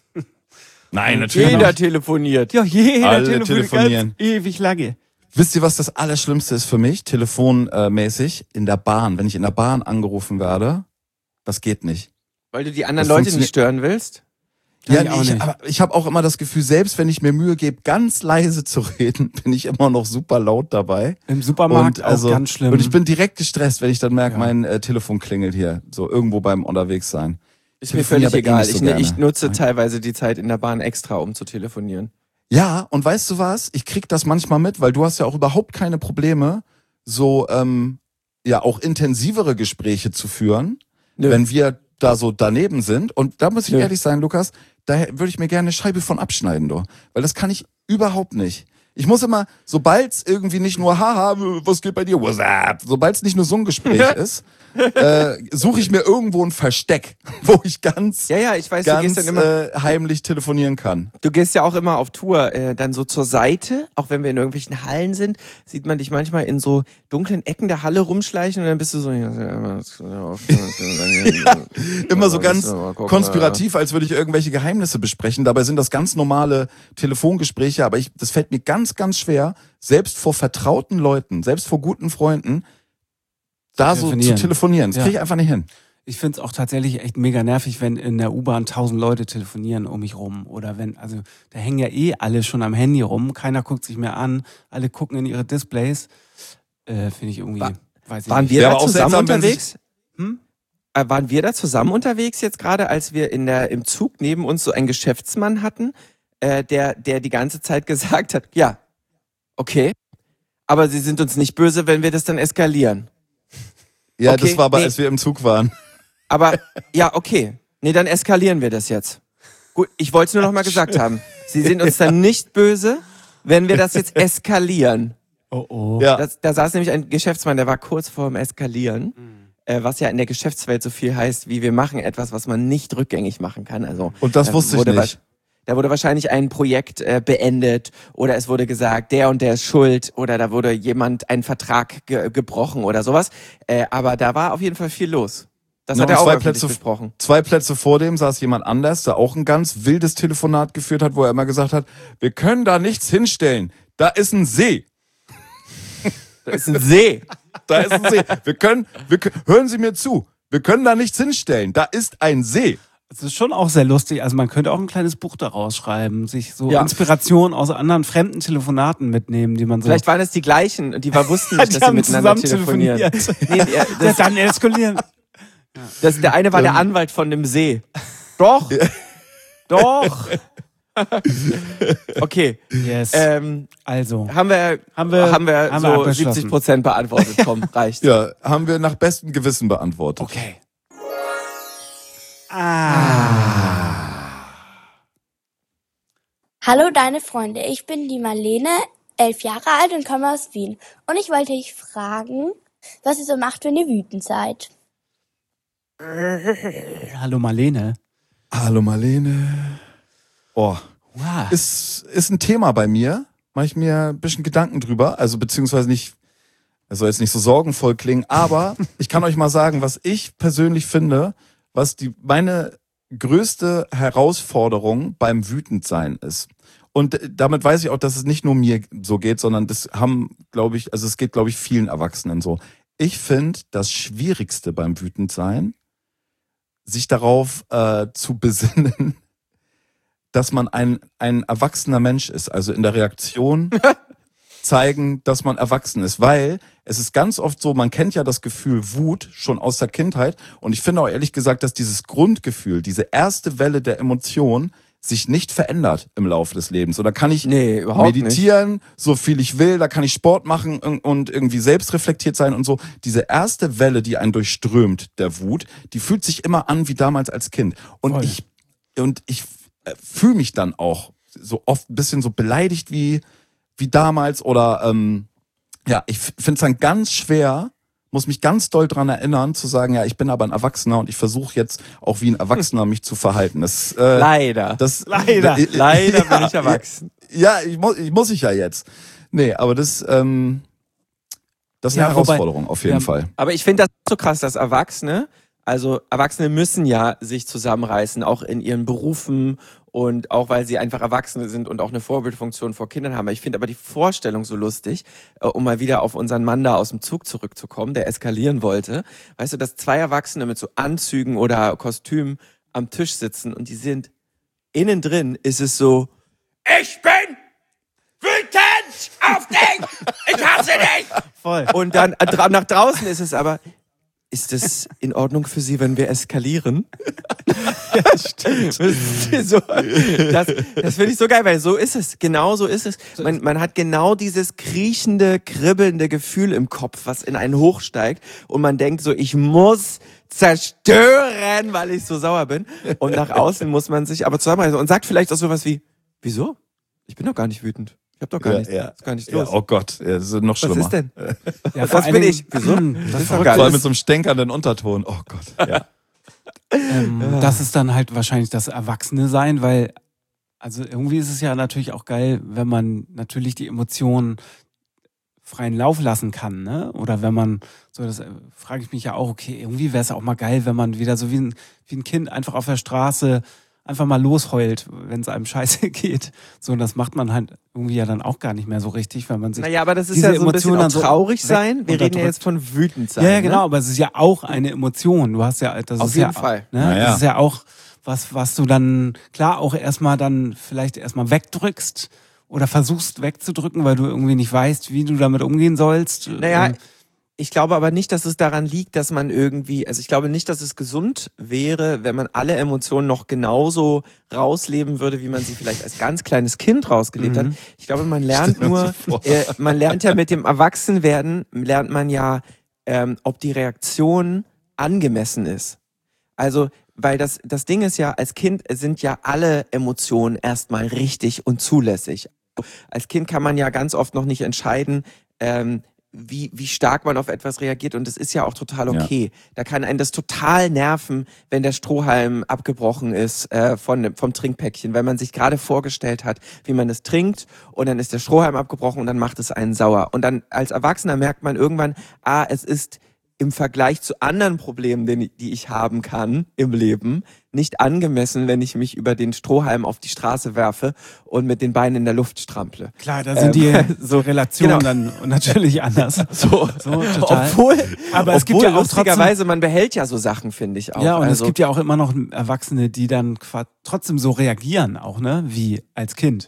S2: Nein,
S1: Jeder telefoniert.
S4: Ja, jeder
S2: Alle
S4: telefoniert
S2: telefonieren.
S4: ganz ewig lange.
S2: Wisst ihr, was das Allerschlimmste ist für mich, telefonmäßig? In der Bahn. Wenn ich in der Bahn angerufen werde, das geht nicht.
S1: Weil du die anderen
S2: Das
S1: Leute
S2: funktioniert-
S1: nicht stören willst?
S2: Ja,
S4: ich auch
S2: ich,
S4: nicht.
S2: aber ich habe auch immer das Gefühl, selbst wenn ich mir Mühe gebe, ganz leise zu reden, bin ich immer noch super laut dabei.
S4: Im Supermarkt
S2: Und also,
S4: auch ganz schlimm.
S2: Und ich bin direkt gestresst, wenn ich dann merke,
S4: Ja.
S2: mein äh, Telefon klingelt hier, so irgendwo beim unterwegs sein.
S1: Ist mir
S2: telefoniere
S1: völlig
S2: aber eh
S1: egal.
S2: nicht so
S1: ich, ne-
S2: gerne.
S1: ich nutze
S4: Nein.
S1: teilweise die Zeit in der Bahn extra, um zu telefonieren.
S2: Ja, und weißt du was? Ich krieg das manchmal mit, weil du hast ja auch überhaupt keine Probleme, so ähm, ja auch intensivere Gespräche zu führen,
S1: Nö.
S2: wenn wir da so daneben sind. Und da muss ich
S1: Nö.
S2: ehrlich sein, Lukas, da würde ich mir gerne eine Scheibe von abschneiden, du. Weil das kann ich überhaupt nicht. Ich muss immer, sobald es irgendwie nicht nur, haha, was geht bei dir, what's up, sobald es nicht nur so ein Gespräch ist, äh, suche ich mir irgendwo ein Versteck, wo ich ganz,
S1: Ja, ja, ich weiß, du
S2: ganz
S1: gehst dann immer,
S2: äh, heimlich telefonieren kann.
S1: du gehst ja auch immer auf Tour, äh, dann so zur Seite, auch wenn wir in irgendwelchen Hallen sind, sieht man dich manchmal in so dunklen Ecken der Halle rumschleichen und dann bist du so,
S2: Immer so ganz konspirativ, als würde ich irgendwelche Geheimnisse besprechen. Dabei sind das ganz normale Telefongespräche, aber ich, das fällt mir ganz, ganz schwer, selbst vor vertrauten Leuten, selbst vor guten Freunden, da so zu
S4: telefonieren.
S2: telefonieren. Das
S4: Ja.
S2: kriege ich einfach nicht hin.
S4: Ich finde es auch tatsächlich echt mega nervig, wenn in der U-Bahn tausend Leute telefonieren um mich rum. Oder wenn, also da hängen ja eh alle schon am Handy rum, keiner guckt sich mehr an, alle gucken in ihre Displays. Äh, finde ich irgendwie,
S1: War-
S4: weiß ich
S1: Waren
S4: nicht.
S1: wir
S2: Wäre
S1: da
S2: aber auch
S1: zusammen
S2: seltsam, wenn
S1: unterwegs?
S4: Hm?
S1: äh, waren wir da zusammen unterwegs jetzt gerade, als wir in der im Zug neben uns so einen Geschäftsmann hatten, äh, der der die ganze Zeit gesagt hat, ja, okay, aber Sie sind uns nicht böse, wenn wir das dann eskalieren.
S2: Ja,
S1: okay,
S2: das war aber,
S1: nee.
S2: als wir im Zug waren.
S1: Aber ja, okay, nee, dann eskalieren wir das jetzt. Gut, ich wollte es nur noch mal gesagt haben. Sie sind uns dann nicht böse, wenn wir das jetzt eskalieren.
S4: Oh oh.
S2: Ja.
S1: Das, da saß nämlich ein Geschäftsmann, der war kurz vorm Eskalieren, mhm. äh, was ja in der Geschäftswelt so viel heißt, wie wir machen etwas, was man nicht rückgängig machen kann. Also
S2: Und das
S1: da
S2: wusste ich
S1: wurde
S2: nicht.
S1: Da wurde wahrscheinlich ein Projekt äh, beendet oder es wurde gesagt, der und der ist schuld oder da wurde jemand einen Vertrag ge- gebrochen oder sowas. Äh, aber da war auf jeden Fall viel los. Das
S2: Ja,
S1: hat er
S2: und
S1: auch
S2: zwei
S1: öffentlich
S2: Plätze,
S1: besprochen.
S2: Zwei Plätze vor dem saß jemand anders, der auch ein ganz wildes Telefonat geführt hat, wo er immer gesagt hat, wir können da nichts hinstellen. Da ist ein See.
S1: Da ist ein See.
S2: Da ist ein See. Wir können, wir können, hören Sie mir zu. Wir können da nichts hinstellen. Da ist ein See.
S4: Es ist schon auch sehr lustig. Also man könnte auch ein kleines Buch daraus schreiben, sich so
S1: Ja.
S4: Inspiration aus anderen fremden Telefonaten mitnehmen, die man so...
S1: Vielleicht waren es die gleichen und die war, wussten nicht,
S4: die
S1: dass sie
S4: haben
S1: miteinander
S4: zusammen
S1: telefonieren.
S4: telefoniert.
S1: Nee, der,
S4: Ja,
S1: das,
S4: dann eskalieren.
S1: das, der eine war der Anwalt von dem See. Doch. Doch. Okay.
S4: Yes.
S1: Ähm,
S4: Also,
S1: haben wir,
S4: Haben wir-
S1: haben wir
S4: haben wir
S1: so
S4: abgeschlossen.
S1: siebzig Prozent beantwortet. Komm, reicht.
S2: Ja, haben wir nach bestem Gewissen beantwortet.
S4: okay. Ah.
S6: Hallo deine Freunde, ich bin die Marlene, elf Jahre alt und komme aus Wien. Und ich wollte dich fragen, was ihr so macht, wenn ihr wütend seid.
S4: Hallo Marlene.
S2: Hallo Marlene. Oh,
S4: Wow.
S2: ist, ist ein Thema bei mir. Mache ich mir ein bisschen Gedanken drüber. Also beziehungsweise nicht, es soll jetzt nicht so sorgenvoll klingen, aber ich kann euch mal sagen, was ich persönlich finde, was die meine größte Herausforderung beim Wütendsein ist. Und damit weiß ich auch, dass es nicht nur mir so geht, sondern das haben, glaube ich, also es geht, glaube ich, vielen Erwachsenen so. Ich finde, das Schwierigste beim Wütendsein, sich darauf äh, zu besinnen, dass man ein, ein erwachsener Mensch ist. Also in der Reaktion zeigen, dass man erwachsen ist. Weil es ist ganz oft so, man kennt ja das Gefühl Wut schon aus der Kindheit. Und ich finde auch ehrlich gesagt, dass dieses Grundgefühl, diese erste Welle der Emotion sich nicht verändert im Laufe des Lebens. Oder kann ich
S1: Nee, überhaupt
S2: meditieren, so viel ich will, da kann ich Sport machen und irgendwie selbstreflektiert sein und so. Diese erste Welle, die einen durchströmt, der Wut, die fühlt sich immer an wie damals als Kind. Und
S4: Voll.
S2: ich und ich fühle mich dann auch so oft ein bisschen so beleidigt wie wie damals oder ähm, ja, ich finde es dann ganz schwer, muss mich ganz doll dran erinnern, zu sagen, ja, ich bin aber ein Erwachsener und ich versuche jetzt auch wie ein Erwachsener mich zu verhalten. Das, äh,
S1: Leider.
S2: das,
S4: Leider.
S2: äh,
S1: Leider bin
S2: ja,
S1: ich erwachsen.
S2: Ja, ich muss, ich muss ich ja jetzt. Nee, aber das, ähm, das ist eine
S4: Ja, wobei-
S2: Herausforderung auf jeden
S4: ja,
S2: Fall.
S1: Aber ich finde das so krass, dass Erwachsene, also Erwachsene müssen ja sich zusammenreißen, auch in ihren Berufen und auch weil sie einfach Erwachsene sind und auch eine Vorbildfunktion vor Kindern haben. Ich finde aber die Vorstellung so lustig, äh, um mal wieder auf unseren Mann da aus dem Zug zurückzukommen, der eskalieren wollte. Weißt du, dass zwei Erwachsene mit so Anzügen oder Kostümen am Tisch sitzen und die sind innen drin, ist es so, ich bin wütend auf dich, ich hasse dich.
S4: Voll.
S1: Und dann äh, dra- nach draußen ist es aber, ist es in Ordnung für Sie, wenn wir eskalieren? Ja, stimmt. so, das das finde ich so geil, weil so ist es. Genau so ist es. Man, man hat genau dieses kriechende, kribbelnde Gefühl im Kopf, was in einen hochsteigt. Und man denkt so, ich muss zerstören, weil ich so sauer bin. Und nach außen muss man sich aber zusammenreißen und sagt vielleicht auch sowas wie, wieso? Ich bin doch gar nicht wütend. Ich hab doch gar
S2: Ja,
S1: nichts.
S2: ja.
S1: Ist gar nichts
S2: Ja,
S1: los.
S2: oh Gott, ja, das ist noch
S1: Was
S2: schlimmer.
S1: ist denn?
S4: Ja, vor
S1: das
S4: allen
S1: bin
S4: Dingen-
S1: ich. Wieso?
S4: Hm,
S1: Das
S4: Das
S1: ist
S4: ist
S1: doch
S4: geil.
S1: geil.
S2: Vor allem mit so einem stänkernden Unterton. Oh Gott. Ja.
S4: Ähm, das ist dann halt wahrscheinlich das Erwachsene sein, weil, also irgendwie ist es ja natürlich auch geil, wenn man natürlich die Emotionen freien Lauf lassen kann, ne? Oder wenn man, so das äh, frage ich mich ja auch, okay, irgendwie wäre es auch mal geil, wenn man wieder so wie ein, wie ein Kind einfach auf der Straße einfach mal losheult, wenn es einem scheiße geht. So, und das macht man halt irgendwie ja dann auch gar nicht mehr so richtig, wenn man sich...
S1: Naja, aber das ist
S4: diese
S1: ja so ein bisschen
S4: Emotionen
S1: auch
S4: dann so
S1: traurig
S4: weg
S1: sein. Wir reden ja
S4: unterdrückt.
S1: jetzt von wütend sein.
S4: Ja, ja, genau,
S1: Ne?
S4: aber es ist ja auch eine Emotion. Du hast ja, das
S1: Auf
S4: ist
S1: jeden
S4: ja,
S1: Fall.
S4: Ne?
S2: Na ja.
S4: Das ist ja auch was, was du dann klar auch erstmal dann vielleicht erstmal wegdrückst oder versuchst wegzudrücken, weil du irgendwie nicht weißt, wie du damit umgehen sollst.
S1: Naja,
S4: Ähm,
S1: Ich glaube aber nicht, dass es daran liegt, dass man irgendwie, also ich glaube nicht, dass es gesund wäre, wenn man alle Emotionen noch genauso rausleben würde, wie man sie vielleicht als ganz kleines Kind rausgelebt
S4: Mhm.
S1: hat. Ich glaube, man lernt
S2: Stell dir
S1: nur,
S2: das so vor.
S1: äh, man lernt ja mit dem Erwachsenwerden, lernt man ja, ähm, ob die Reaktion angemessen ist. Also, weil das, das Ding ist ja, als Kind sind ja alle Emotionen erstmal richtig und zulässig. Als Kind kann man ja ganz oft noch nicht entscheiden, ähm, wie, wie stark man auf etwas reagiert, und das ist ja auch total okay. Ja. Da kann einen das total nerven, wenn der Strohhalm abgebrochen ist äh, von, vom Trinkpäckchen, weil man sich gerade vorgestellt hat, wie man es trinkt, und dann ist der Strohhalm abgebrochen und dann macht es einen sauer. Und dann als Erwachsener merkt man irgendwann, ah, es ist im Vergleich zu anderen Problemen, die, die ich haben kann im Leben, nicht angemessen, wenn ich mich über den Strohhalm auf die Straße werfe und mit den Beinen in der Luft strample.
S4: Klar, da sind die
S1: Ähm,
S4: so Relationen
S1: genau.
S4: dann natürlich anders.
S1: So,
S4: So, total.
S1: obwohl,
S4: Aber es
S1: obwohl
S4: gibt ja auch
S1: lustigerweise, man behält ja so Sachen, finde ich auch.
S4: Ja, und
S1: also,
S4: es gibt ja auch immer noch Erwachsene, die dann qua- trotzdem so reagieren, auch, ne, wie als Kind.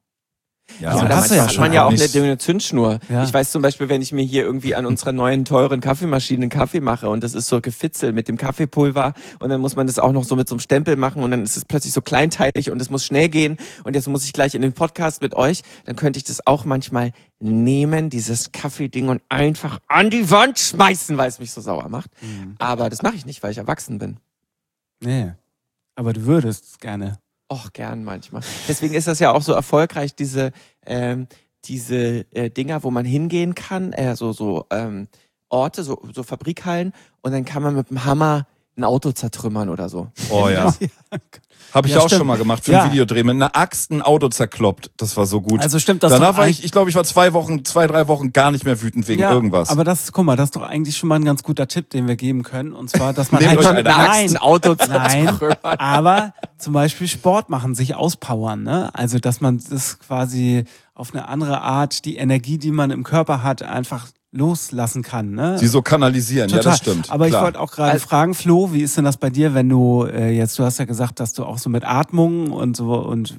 S2: Ja,
S1: Ja,
S4: aber
S1: da
S4: das ist ja
S1: hat
S4: schon
S1: man ja auch eine,
S2: nicht-
S1: eine Zündschnur.
S4: Ja.
S1: Ich weiß zum Beispiel, wenn ich mir hier irgendwie an unserer neuen teuren Kaffeemaschine einen Kaffee mache und das ist so Gefitzel mit dem Kaffeepulver und dann muss man das auch noch so mit so einem Stempel machen und dann ist es plötzlich so kleinteilig und es muss schnell gehen und jetzt muss ich gleich in den Podcast mit euch, dann könnte ich das auch manchmal nehmen, dieses Kaffeeding, und einfach an die Wand schmeißen, weil es mich so sauer macht.
S4: Mhm.
S1: Aber das mache ich nicht, weil ich erwachsen bin.
S4: Nee. Aber du würdest gerne.
S1: Och, gern manchmal. Deswegen ist das ja auch so erfolgreich, diese ähm, diese äh, Dinger, wo man hingehen kann, äh, so so ähm, Orte, so, so Fabrikhallen, und dann kann man mit dem Hammer ein Auto zertrümmern oder so.
S2: Oh ja. Habe ich
S4: Ja,
S2: auch
S4: stimmt.
S2: schon mal gemacht für
S4: Ja.
S2: ein Videodreh. Mit einer Axt ein Auto zerkloppt. Das war so gut.
S4: Also stimmt das
S2: Danach
S4: doch
S2: war
S4: eigentlich-
S2: ich, ich glaube, ich war zwei Wochen, zwei, drei Wochen gar nicht mehr wütend wegen
S4: ja,
S2: irgendwas.
S4: aber das, guck mal, das ist doch eigentlich schon mal ein ganz guter Tipp, den wir geben können. Und zwar, dass man
S2: Nehmt
S4: halt
S2: euch
S4: schon,
S2: eine Axt,
S1: ein
S4: nein,
S1: Auto
S4: nein,
S1: zertrümmern.
S4: aber zum Beispiel Sport machen, sich auspowern, ne? Also, dass man das quasi auf eine andere Art, die Energie, die man im Körper hat, einfach loslassen kann, ne?
S2: Sie so kanalisieren, ja, das stimmt.
S4: Aber
S2: Klar.
S4: ich wollte auch gerade
S1: Also-
S4: fragen, Flo, wie ist denn das bei dir, wenn du äh, jetzt, du hast ja gesagt, dass du auch so mit Atmung und so und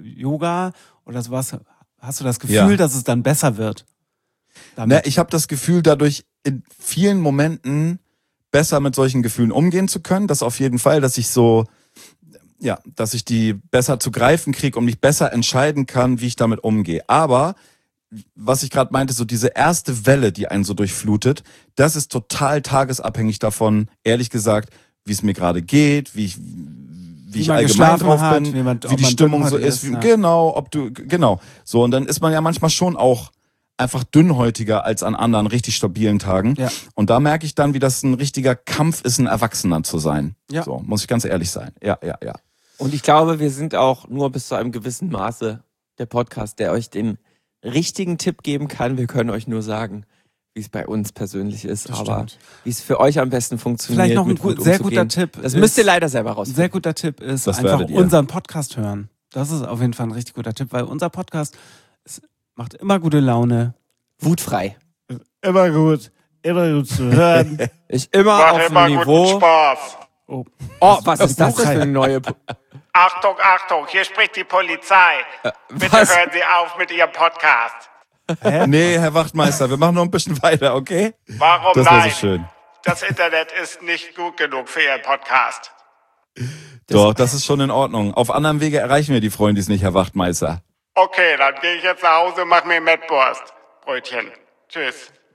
S4: Yoga oder sowas, hast du das Gefühl,
S2: Ja.
S4: dass es dann besser wird?
S2: Ne,
S4: Damit?
S2: ich habe das Gefühl, dadurch in vielen Momenten besser mit solchen Gefühlen umgehen zu können. Das auf jeden Fall, dass ich so, ja, dass ich die besser zu greifen kriege und mich besser entscheiden kann, wie ich damit umgehe. Aber was ich gerade meinte, so diese erste Welle, die einen so durchflutet, das ist total tagesabhängig davon, ehrlich gesagt, wie es mir gerade geht, wie ich wie, ich
S4: man
S2: allgemein
S4: geschlafen
S2: drauf
S4: hat,
S2: bin,
S4: wie man-
S2: wie
S4: ob
S2: die
S4: man
S2: Stimmung so
S4: dünnhäutig
S2: ist,
S4: ist,
S2: wie,
S4: ja.
S2: genau, ob du genau. So, und dann ist man ja manchmal schon auch einfach dünnhäutiger als an anderen richtig stabilen Tagen.
S4: Ja.
S2: Und da merke ich dann, wie das ein richtiger Kampf ist, ein Erwachsener zu sein.
S4: Ja.
S2: So, muss ich ganz ehrlich sein. Ja, ja, ja.
S1: Und ich glaube, wir sind auch nur bis zu einem gewissen Maße der Podcast, der euch den richtigen Tipp geben kann. Wir können euch nur sagen, wie es bei uns persönlich ist,
S4: Das
S1: aber
S4: stimmt.
S1: wie es für euch am besten funktioniert.
S4: Vielleicht noch ein
S1: mit
S4: gut,
S1: Wut
S4: sehr
S1: umzugehen.
S4: guter Tipp.
S1: Das
S4: ist-
S1: müsst ihr leider selber
S4: Ein
S1: rausfinden.
S4: sehr guter Tipp ist
S2: Das
S4: einfach
S2: werdet ihr.
S4: unseren Podcast hören. Das ist auf jeden Fall ein richtig guter Tipp, weil unser Podcast ist, macht immer gute Laune.
S1: Wutfrei.
S4: Immer gut, immer gut zu hören.
S1: Ich immer
S7: Mach
S1: auf
S7: immer
S1: dem
S7: guten
S1: Niveau.
S7: Spaß.
S1: Oh, was ist das denn für eine neue... Po-
S7: Achtung, Achtung, hier spricht die Polizei. Bitte
S1: was?
S7: hören Sie auf mit Ihrem Podcast.
S2: Nee, Herr Wachtmeister, wir machen noch ein bisschen weiter, okay?
S7: Warum
S2: Das wäre
S7: nein?
S2: so schön.
S7: Das Internet ist nicht gut genug für Ihren Podcast.
S2: Doch, das ist schon in Ordnung. Auf anderem Wege erreichen wir die Freundis nicht, Herr Wachtmeister.
S7: Okay, dann gehe ich jetzt nach Hause und mache mir Mettwurst. Brötchen. Tschüss.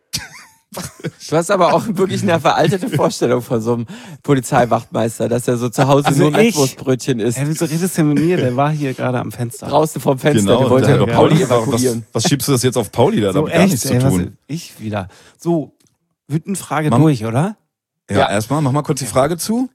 S1: Du hast aber auch wirklich eine veraltete Vorstellung von so einem Polizeiwachtmeister, dass er so zu Hause
S4: Also
S1: nur
S4: ich-
S1: Mettwurstbrötchen isst.
S4: Hey, wieso redest du mit mir? Der war hier gerade am Fenster.
S1: Draußen vom Fenster,
S2: Genau,
S1: der wollte
S2: der
S1: ja
S2: Herr
S1: Pauli
S2: was,
S1: evakuieren.
S2: was schiebst du das jetzt auf Pauli? Da
S4: So
S2: hat gar
S4: echt,
S2: nichts
S4: ey,
S2: zu
S4: was,
S2: tun.
S4: ich wieder. So, Wütenfrage
S2: Mach-
S4: durch, oder?
S2: Ja,
S1: Ja.
S2: erstmal, mach mal kurz die Frage zu.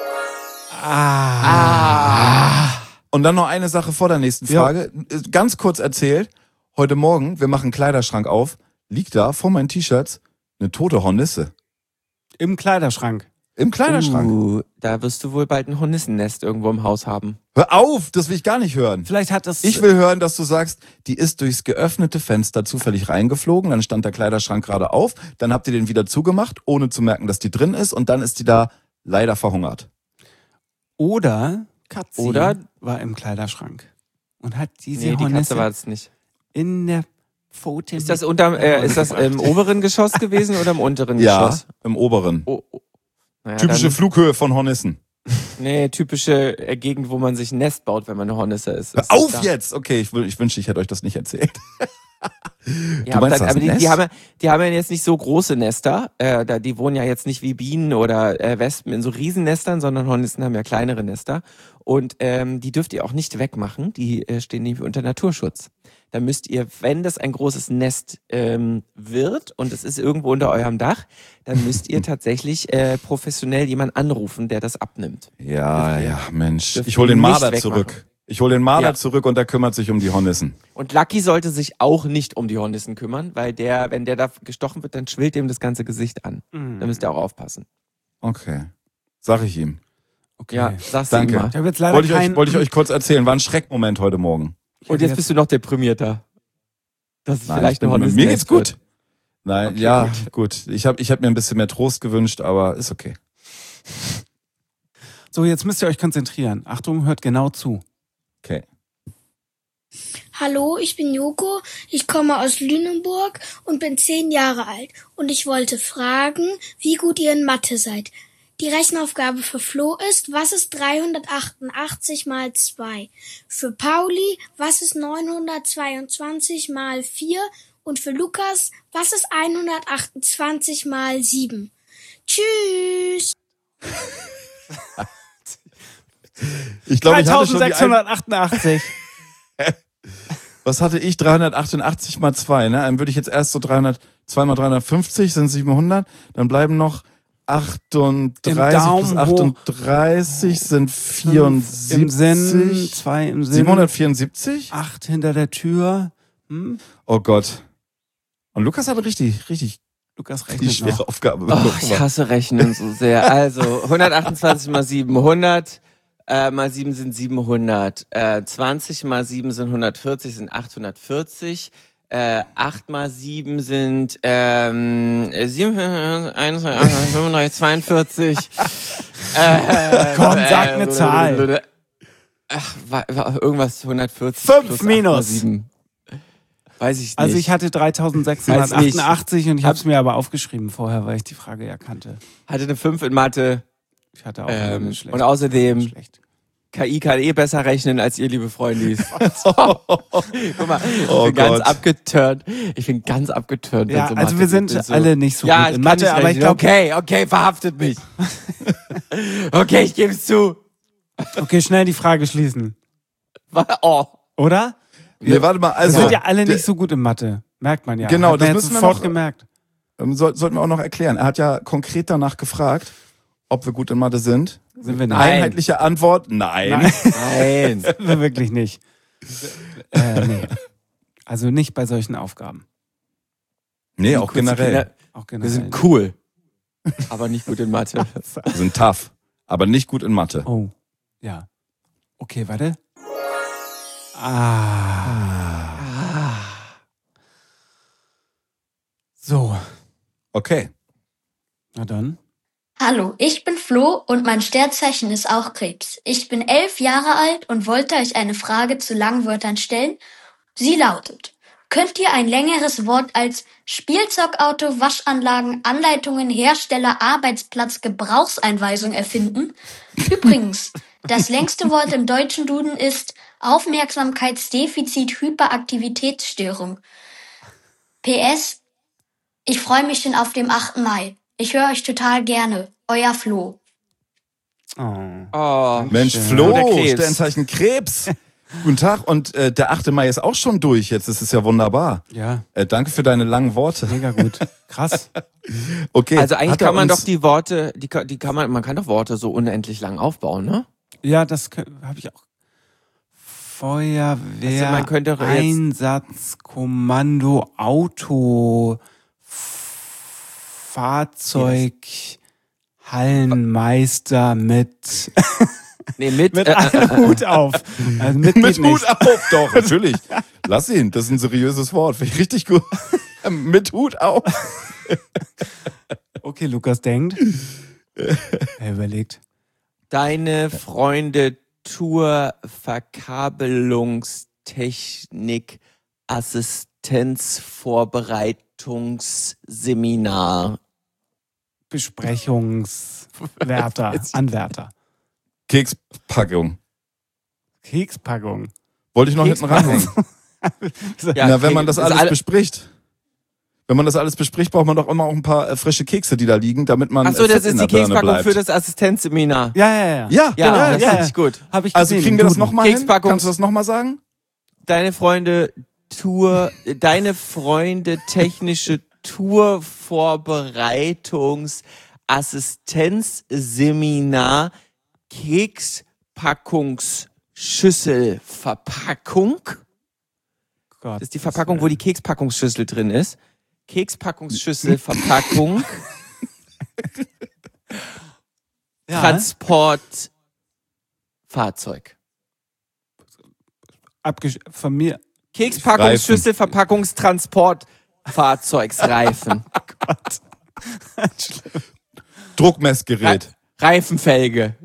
S4: Ah.
S2: Und dann noch eine Sache vor der nächsten
S4: Ja.
S2: Frage. Ganz kurz erzählt, heute Morgen, wir machen einen Kleiderschrank auf, liegt da vor meinen T-Shirts eine tote Hornisse.
S4: Im Kleiderschrank.
S2: Im Kleiderschrank.
S1: Uh, da wirst du wohl bald ein Hornissennest irgendwo im Haus haben.
S2: Hör auf, das will ich gar nicht hören.
S4: Vielleicht hat das.
S2: Ich will hören, dass du sagst, die ist durchs geöffnete Fenster zufällig reingeflogen, dann stand der Kleiderschrank gerade auf, dann habt ihr den wieder zugemacht, ohne zu merken, dass die drin ist, und dann ist die da leider verhungert.
S4: Oder Katze
S1: Oder-
S4: war im Kleiderschrank und hat diese
S1: Nee, die Katze
S4: Hornisse
S1: war es nicht.
S4: in der Pfote.
S1: Ist das unter, äh, ist das im oberen Geschoss gewesen oder im unteren
S2: Ja,
S1: Geschoss?
S2: im oberen.
S1: Oh, oh. Naja,
S2: Typische
S1: dann,
S2: Flughöhe von Hornissen.
S1: nee, typische äh, Gegend, wo man sich ein Nest baut, wenn man eine Hornisse ist.
S2: Hör
S1: Ist das
S2: auf
S1: da?
S2: jetzt! Okay, ich, wün- ich wünschte, ich hätte euch das nicht erzählt.
S1: Ja,
S2: Du meinst
S1: aber,
S2: das
S1: aber die,
S2: Nest?
S1: die, haben ja, die haben ja jetzt nicht so große Nester. Äh, da, die wohnen ja jetzt nicht wie Bienen oder äh, Wespen in so Riesennestern, sondern Hornissen haben ja kleinere Nester. Und ähm, die dürft ihr auch nicht wegmachen. Die äh, stehen nämlich unter Naturschutz. Da müsst ihr, wenn das ein großes Nest ähm, wird und es ist irgendwo unter eurem Dach, dann müsst ihr tatsächlich äh, professionell jemanden anrufen, der das abnimmt.
S2: Ja,
S1: Dürft ihr-
S2: ja, Mensch.
S1: dürft
S2: Ich hole
S1: ihr
S2: den
S1: nicht
S2: Marder
S1: wegmachen.
S2: zurück. Ich hole den Marder
S1: Ja.
S2: zurück und der kümmert sich um die Hornissen.
S1: Und Lucky sollte sich auch nicht um die Hornissen kümmern, weil der, wenn der da gestochen wird, dann schwillt ihm das ganze Gesicht an.
S4: Mhm.
S1: Da müsst ihr auch aufpassen.
S2: Okay. Sag ich ihm.
S4: Okay.
S1: Ja, sagst du
S2: Danke.
S1: ihm mal.
S4: Ich habe jetzt leider
S2: Wollte ich,
S4: kein...
S2: euch, wollte ich euch kurz erzählen. War ein Schreckmoment heute Morgen.
S1: Und jetzt bist du noch deprimierter. Das ist
S2: Nein,
S1: vielleicht
S2: ich
S1: eine
S2: bin,
S1: Hornissen.
S2: mir geht's gut. Nein,
S1: Okay,
S2: ja, gut. Ich habe ich hab mir ein bisschen mehr Trost gewünscht, aber ist okay.
S4: So, jetzt müsst ihr euch konzentrieren. Achtung, hört genau zu.
S2: Okay.
S8: Hallo, ich bin Joko, ich komme aus Lüneburg und bin zehn Jahre alt. Und ich wollte fragen, wie gut ihr in Mathe seid. Die Rechenaufgabe für Flo ist, was ist dreihundertachtundachtzig mal zwei? Für Pauli, was ist neunhundertzweiundzwanzig mal vier? Und für Lukas, was ist hundertachtundzwanzig mal sieben? Tschüss!
S2: Ich glaube, ich hatte schon die ein,
S4: dreitausendsechshundertachtundachtzig.
S2: was hatte ich? dreihundertachtundachtzig mal zwei, ne? Dann würde ich jetzt erst so dreihundert, zwei mal dreihundertfünfzig sind siebenhundert. Dann bleiben noch achtunddreißig
S4: Daumen
S2: plus
S4: hoch.
S2: achtunddreißig sind vierundsiebzig.
S4: Im Sinn, zwei im Sinn.
S2: siebenhundertvierundsiebzig?
S4: Acht hinter der Tür. Hm?
S2: Oh Gott. Und Lukas hatte richtig, richtig
S4: Lukas
S2: die
S4: rechnet
S2: schwere
S4: noch.
S2: Aufgabe
S1: Oh,
S2: bekommen.
S1: ich hasse Rechnen so sehr. Also hundertachtundzwanzig mal sieben, hundert. Äh, mal sieben sind siebenhundert. Äh, zwanzig mal sieben sind hundertvierzig, sind achthundertvierzig. Äh, acht mal sieben sind ähm, sieben, eins, fünfunddreißig, zweiundvierzig. äh,
S4: Komm, sag eine Zahl.
S1: Ach, war, war irgendwas hundertvierzig.
S4: Fünf
S1: plus
S4: minus.
S1: acht mal sieben. Weiß ich nicht.
S4: Also ich hatte dreitausendsechshundertachtundachtzig und ich habe es mir aber aufgeschrieben vorher, weil ich die Frage ja kannte.
S1: hatte eine fünf in Mathe.
S4: Ich hatte auch
S1: Ähm,
S4: eine schlechte.
S1: und außerdem
S4: Schlecht.
S1: K I kann eh besser rechnen als ihr, liebe Freundis. Guck mal, ich
S2: Oh
S1: bin ganz
S2: Gott.
S1: abgeturnt. Ich bin ganz abgeturnt.
S4: Ja,
S1: wenn so
S4: also
S1: Mathe
S4: wir
S1: geht
S4: sind
S1: und so.
S4: alle nicht so
S1: ja,
S4: gut in
S1: ich kann
S4: Mathe,
S1: nicht
S4: aber ich
S1: rechnen.
S4: glaube,
S1: Okay, okay, verhaftet mich. Okay, ich gebe es zu.
S4: okay, schnell die Frage schließen.
S1: Oh.
S4: Oder?
S2: Nee, warte mal,
S4: Wir
S2: also
S4: sind ja alle
S2: der-
S4: nicht so gut in Mathe. Merkt man ja.
S2: Genau,
S4: Hat man
S2: das
S4: jetzt
S2: müssen wir
S4: sofort
S2: noch-
S4: gemerkt.
S2: ähm, soll, sollten wir auch noch erklären. Er hat ja konkret danach gefragt, ob wir gut in Mathe sind.
S4: Sind wir nicht.
S1: Nein.
S2: Einheitliche Antwort, nein.
S4: Nein.
S1: Nein.
S4: Sind wir wirklich nicht. äh, nee. Also nicht bei solchen Aufgaben.
S2: Nee, auch generell.
S4: Auch
S1: Wir
S4: generell.
S1: sind cool. Aber nicht gut in Mathe.
S2: Wir sind tough, aber nicht gut in Mathe.
S4: Oh, ja. Okay, warte. Ah. So,
S2: Okay.
S4: na dann.
S6: Hallo, ich bin Flo und mein Sternzeichen ist auch Krebs. Ich bin elf Jahre alt und wollte euch eine Frage zu langen Wörtern stellen. Sie lautet: Könnt ihr ein längeres Wort als Spielzeugauto, Waschanlagen, Anleitungen, Hersteller, Arbeitsplatz, Gebrauchseinweisung erfinden? Übrigens, das längste Wort im deutschen Duden ist Aufmerksamkeitsdefizit Hyperaktivitätsstörung. P S. Ich freue mich schon auf den achten Mai. Ich höre euch total gerne. Euer Flo.
S4: Oh.
S1: Oh.
S2: Mensch,
S4: Schön.
S2: Flo,
S1: Der Krebs.
S2: Sternzeichen Krebs. Guten Tag. Und äh, der achte Mai ist auch schon durch. Jetzt ist es ja wunderbar.
S4: Ja,
S2: Äh, danke für deine langen Worte.
S4: mega gut. Krass.
S2: Okay.
S1: Also eigentlich
S2: hat er
S1: kann man
S2: uns-
S1: doch die Worte, die, ka- die kann man, man kann doch Worte so unendlich lang aufbauen, ne?
S4: Ja, das habe ich auch. Feuerwehr,
S1: Also man könnte jetzt-
S4: Einsatz, Kommando, Auto, Fahrzeug, Hallenmeister mit,
S1: Nee, mit,
S4: mit
S1: äh,
S4: einem Hut auf. Also mit
S2: Mit
S4: geht nicht.
S2: Hut auf, doch, natürlich. Lass ihn, das ist ein seriöses Wort. Finde ich richtig gut. Mit Hut auf.
S4: Okay, Lukas denkt. Er überlegt.
S1: deine Freunde Tour Verkabelungstechnik Assistent Assistenzvorbereitungsseminar.
S4: Besprechungswärter, Anwärter.
S2: Kekspackung.
S4: Kekspackung.
S2: Wollte ich noch hinten ranhängen.
S1: Ja,
S2: Na, wenn man das
S1: Keks-
S2: alles
S1: alle-
S2: bespricht. Wenn man das alles bespricht, braucht man doch immer auch ein paar äh, frische Kekse, die da liegen, damit man
S1: Achso,
S2: äh,
S1: das
S2: fit in
S1: ist die
S2: der Birne
S1: Kekspackung
S2: bleibt.
S1: für das Assistenzseminar.
S4: Ja, ja, ja.
S2: Ja,
S1: Ja,
S2: genau.
S1: das
S4: ja,
S1: finde
S4: ja.
S1: ich gut.
S4: Hab ich
S2: Also
S4: gesehen,
S2: kriegen
S4: im
S2: wir das
S4: Duden.
S2: nochmal hin?
S1: Kekspackung.
S2: Kannst du das nochmal sagen?
S1: Deine Freunde Tour, deine Freunde technische Tourvorbereitungs-Assistenzseminar Kekspackungsschüsselverpackung.
S4: Gott,
S1: Das ist die Verpackung, wo die Kekspackungsschüssel drin ist. Kekspackungsschüsselverpackung.
S4: ja.
S1: Transportfahrzeug.
S4: Abgesch von mir.
S1: Kekspackungsschüsselverpackungstransportfahrzeugsreifen.
S4: Gott.
S2: Druckmessgerät.
S1: Reifenfelge.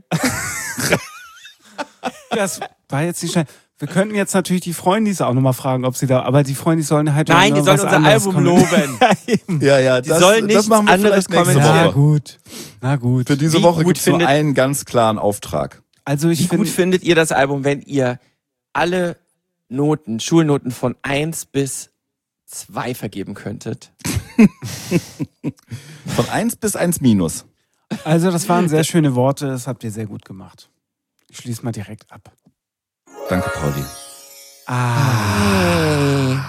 S4: Das war jetzt nicht schnell. Wir könnten jetzt natürlich die Freundis auch nochmal fragen, ob sie da, aber die Freundis sollen halt
S1: Nein,
S4: nur
S1: die sollen
S4: was
S1: unser
S4: anderes
S1: Album
S4: kommen.
S1: loben.
S4: Ja, eben.
S2: Ja, ja,
S1: Die
S2: das,
S1: sollen
S2: das
S1: nichts
S2: machen wir
S1: anderes
S2: vielleicht nächste
S1: kommentieren.
S4: Na
S2: Woche.
S4: gut. Na gut.
S2: Für diese
S1: Wie
S2: Woche
S1: gut
S2: gibt es nur
S1: findet-
S2: einen ganz klaren Auftrag.
S4: Also ich
S1: Wie gut
S4: finde,
S1: findet ihr das Album, wenn ihr alle Noten, Schulnoten von eins bis zwei vergeben könntet?
S2: Von eins bis eins minus.
S4: also das waren sehr schöne Worte, das habt ihr sehr gut gemacht. Ich schließe mal direkt ab.
S2: Danke, Pauli.
S4: Ah.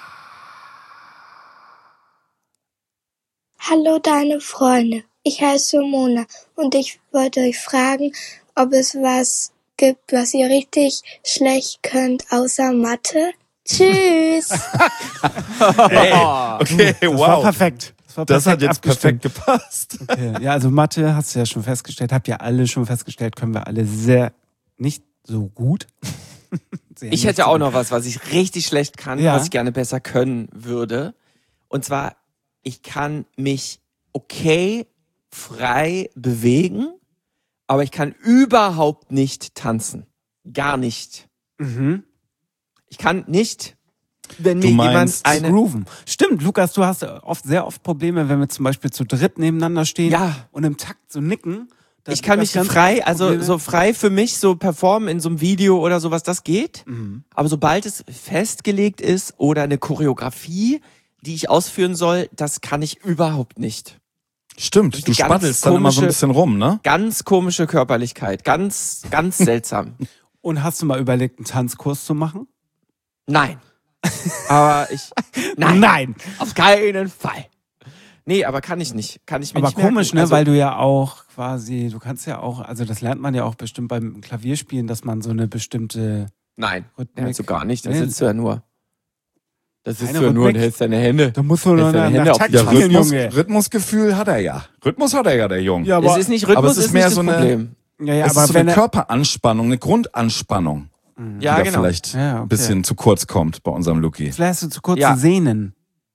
S8: Hallo deine Freunde, ich heiße Mona und ich wollte euch fragen, ob es was gibt, was ihr richtig schlecht könnt, außer Mathe. Tschüss!
S2: Hey, okay,
S4: Das war
S2: wow.
S4: perfekt. Das, war
S2: Das hat
S4: perfekt
S2: jetzt
S4: abgestimmt.
S2: perfekt gepasst.
S4: Okay. Ja, also Mathe, hast du ja schon festgestellt, habt ihr alle schon festgestellt, können wir alle sehr, nicht so gut. Sehr
S1: Ich
S4: nicht
S1: hätte
S4: so
S1: auch
S4: gut.
S1: noch was, was ich richtig schlecht kann,
S4: Ja.
S1: was ich gerne besser können würde. Und zwar, ich kann mich okay frei bewegen, aber ich kann überhaupt nicht tanzen. Gar nicht.
S4: Mhm.
S1: Ich kann nicht, wenn
S2: Du
S1: mir jemand
S2: meinst
S1: eine...
S4: Grooven. Stimmt, Lukas, du hast oft sehr oft Probleme, wenn wir zum Beispiel zu dritt nebeneinander stehen
S1: Ja.
S4: und im Takt so nicken. Da
S1: Ich kann
S4: Lukas
S1: mich
S4: ganz
S1: frei,
S4: oft
S1: also
S4: Probleme.
S1: so frei für mich so performen in so einem Video oder sowas, das geht.
S4: Mhm.
S1: Aber sobald es festgelegt ist oder eine Choreografie, die ich ausführen soll, das kann ich überhaupt nicht.
S2: Stimmt, du
S1: Ganz
S2: spattelst dann immer so ein
S1: komische-
S2: bisschen rum, ne?
S1: Ganz komische Körperlichkeit, ganz, ganz seltsam.
S4: Und hast du mal überlegt, einen Tanzkurs zu machen?
S1: Nein. Aber ich, nein,
S4: Nein.
S1: auf keinen Fall. Nee, aber kann ich nicht. Kann ich mir
S4: Aber
S1: nicht
S4: komisch,
S1: merken.
S4: ne?
S1: Also,
S4: Weil du ja auch quasi, du kannst ja auch, also das lernt man ja auch bestimmt beim Klavierspielen, dass man so eine bestimmte
S1: Nein,
S4: Rhythmik.
S1: lernst du gar nicht. Da
S4: Nee.
S1: sitzt du ja nur. Das sitzt
S4: Keine
S1: du ja nur und
S4: Rhythmik.
S1: hältst deine Hände.
S4: Da musst du noch
S1: Jetzt deine
S4: nach,
S1: Hände
S4: nach
S1: auf
S4: Takt
S1: die
S2: Ja,
S1: Tanzen,
S4: spielen,
S2: Rhythmus,
S4: Junge.
S2: Rhythmusgefühl hat er ja. Rhythmus hat er ja, der Junge.
S4: Ja,
S1: Es
S4: aber,
S1: ist nicht Rhythmus,
S2: aber es ist
S1: ist
S2: mehr
S1: nicht
S2: so
S1: das
S2: eine-
S1: Problem.
S4: ja, ja,
S2: es
S4: aber
S2: ist so
S4: wenn
S2: eine
S4: er,
S2: Körperanspannung, eine Grundanspannung,
S1: Ja,
S2: die da
S1: genau.
S2: vielleicht
S4: Ja, okay.
S2: ein bisschen zu kurz kommt bei unserem Luki.
S4: vielleicht hast du zu kurze
S1: Ja.
S4: Sehnen.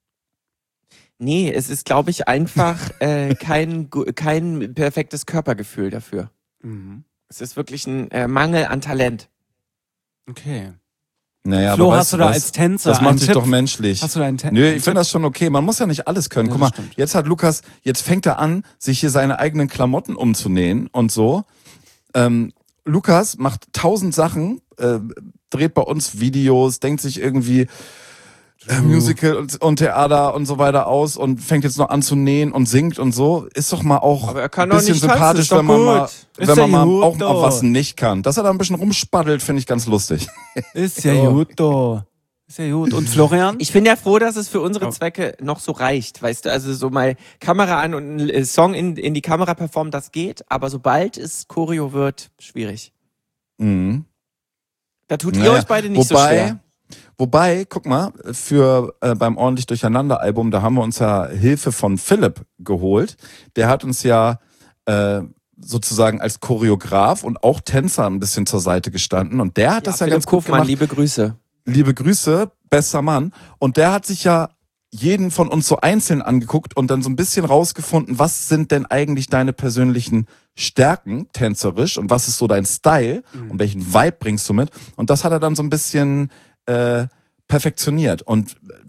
S1: Nee, es ist, glaube ich, einfach äh, kein, gu- kein perfektes Körpergefühl dafür.
S4: Mhm.
S1: Es ist wirklich ein äh, Mangel an Talent.
S4: Okay.
S2: Naja,
S4: Flo,
S2: aber
S4: hast
S2: weißt
S4: du
S2: du
S4: da
S2: was?
S4: als Tänzer
S2: Das macht
S4: einen
S2: dich
S4: Tipp?
S2: doch menschlich.
S4: Hast du da einen Tänzer?
S2: Nö, ich finde das schon okay. Man muss ja nicht alles können.
S4: Ja,
S2: Guck
S4: das
S2: mal,
S4: stimmt.
S2: jetzt hat Lukas, jetzt fängt er an, sich hier seine eigenen Klamotten umzunähen und so. Ähm, Lukas macht tausend Sachen, äh, dreht bei uns Videos, denkt sich irgendwie äh, Musical und, und Theater und so weiter aus und fängt jetzt noch an zu nähen und singt und so. Ist doch mal auch
S1: Aber er kann
S2: ein
S1: doch
S2: bisschen
S1: nicht tanzen,
S2: sympathisch,
S1: ist doch
S2: wenn man
S1: gut.
S2: mal,
S4: Ist
S2: wenn
S4: ja
S2: man mal
S4: gut,
S2: auch
S4: doch.
S2: auf was nicht kann. Dass er da ein bisschen rumspaddelt, finde ich ganz lustig.
S4: Ist ja
S1: So.
S4: gut, do. Ist ja gut. Und Florian?
S1: Ich bin ja froh, dass es für unsere
S4: Oh.
S1: Zwecke noch so reicht, weißt du, also so mal Kamera an und einen äh, Song in, in die Kamera performen, das geht, aber sobald es Choreo wird, schwierig.
S2: Mhm.
S1: Da tut ihr
S2: Naja,
S1: euch beide nicht
S2: wobei,
S1: so schwer.
S2: Wobei, guck mal, für äh, beim ordentlich Durcheinander Album, da haben wir uns ja Hilfe von Philipp geholt. Der hat uns ja äh, sozusagen als Choreograf und auch Tänzer ein bisschen zur Seite gestanden und der hat das ja
S1: Philipp
S2: ganz gut
S1: Kofmann,
S2: gemacht.
S1: liebe Grüße.
S2: Liebe Grüße, bester Mann. Und der hat sich ja jeden von uns so einzeln angeguckt und dann so ein bisschen rausgefunden, was sind denn eigentlich deine persönlichen Stärken tänzerisch und was ist so dein Style und welchen Vibe bringst du mit. Und das hat er dann so ein bisschen äh, perfektioniert. Und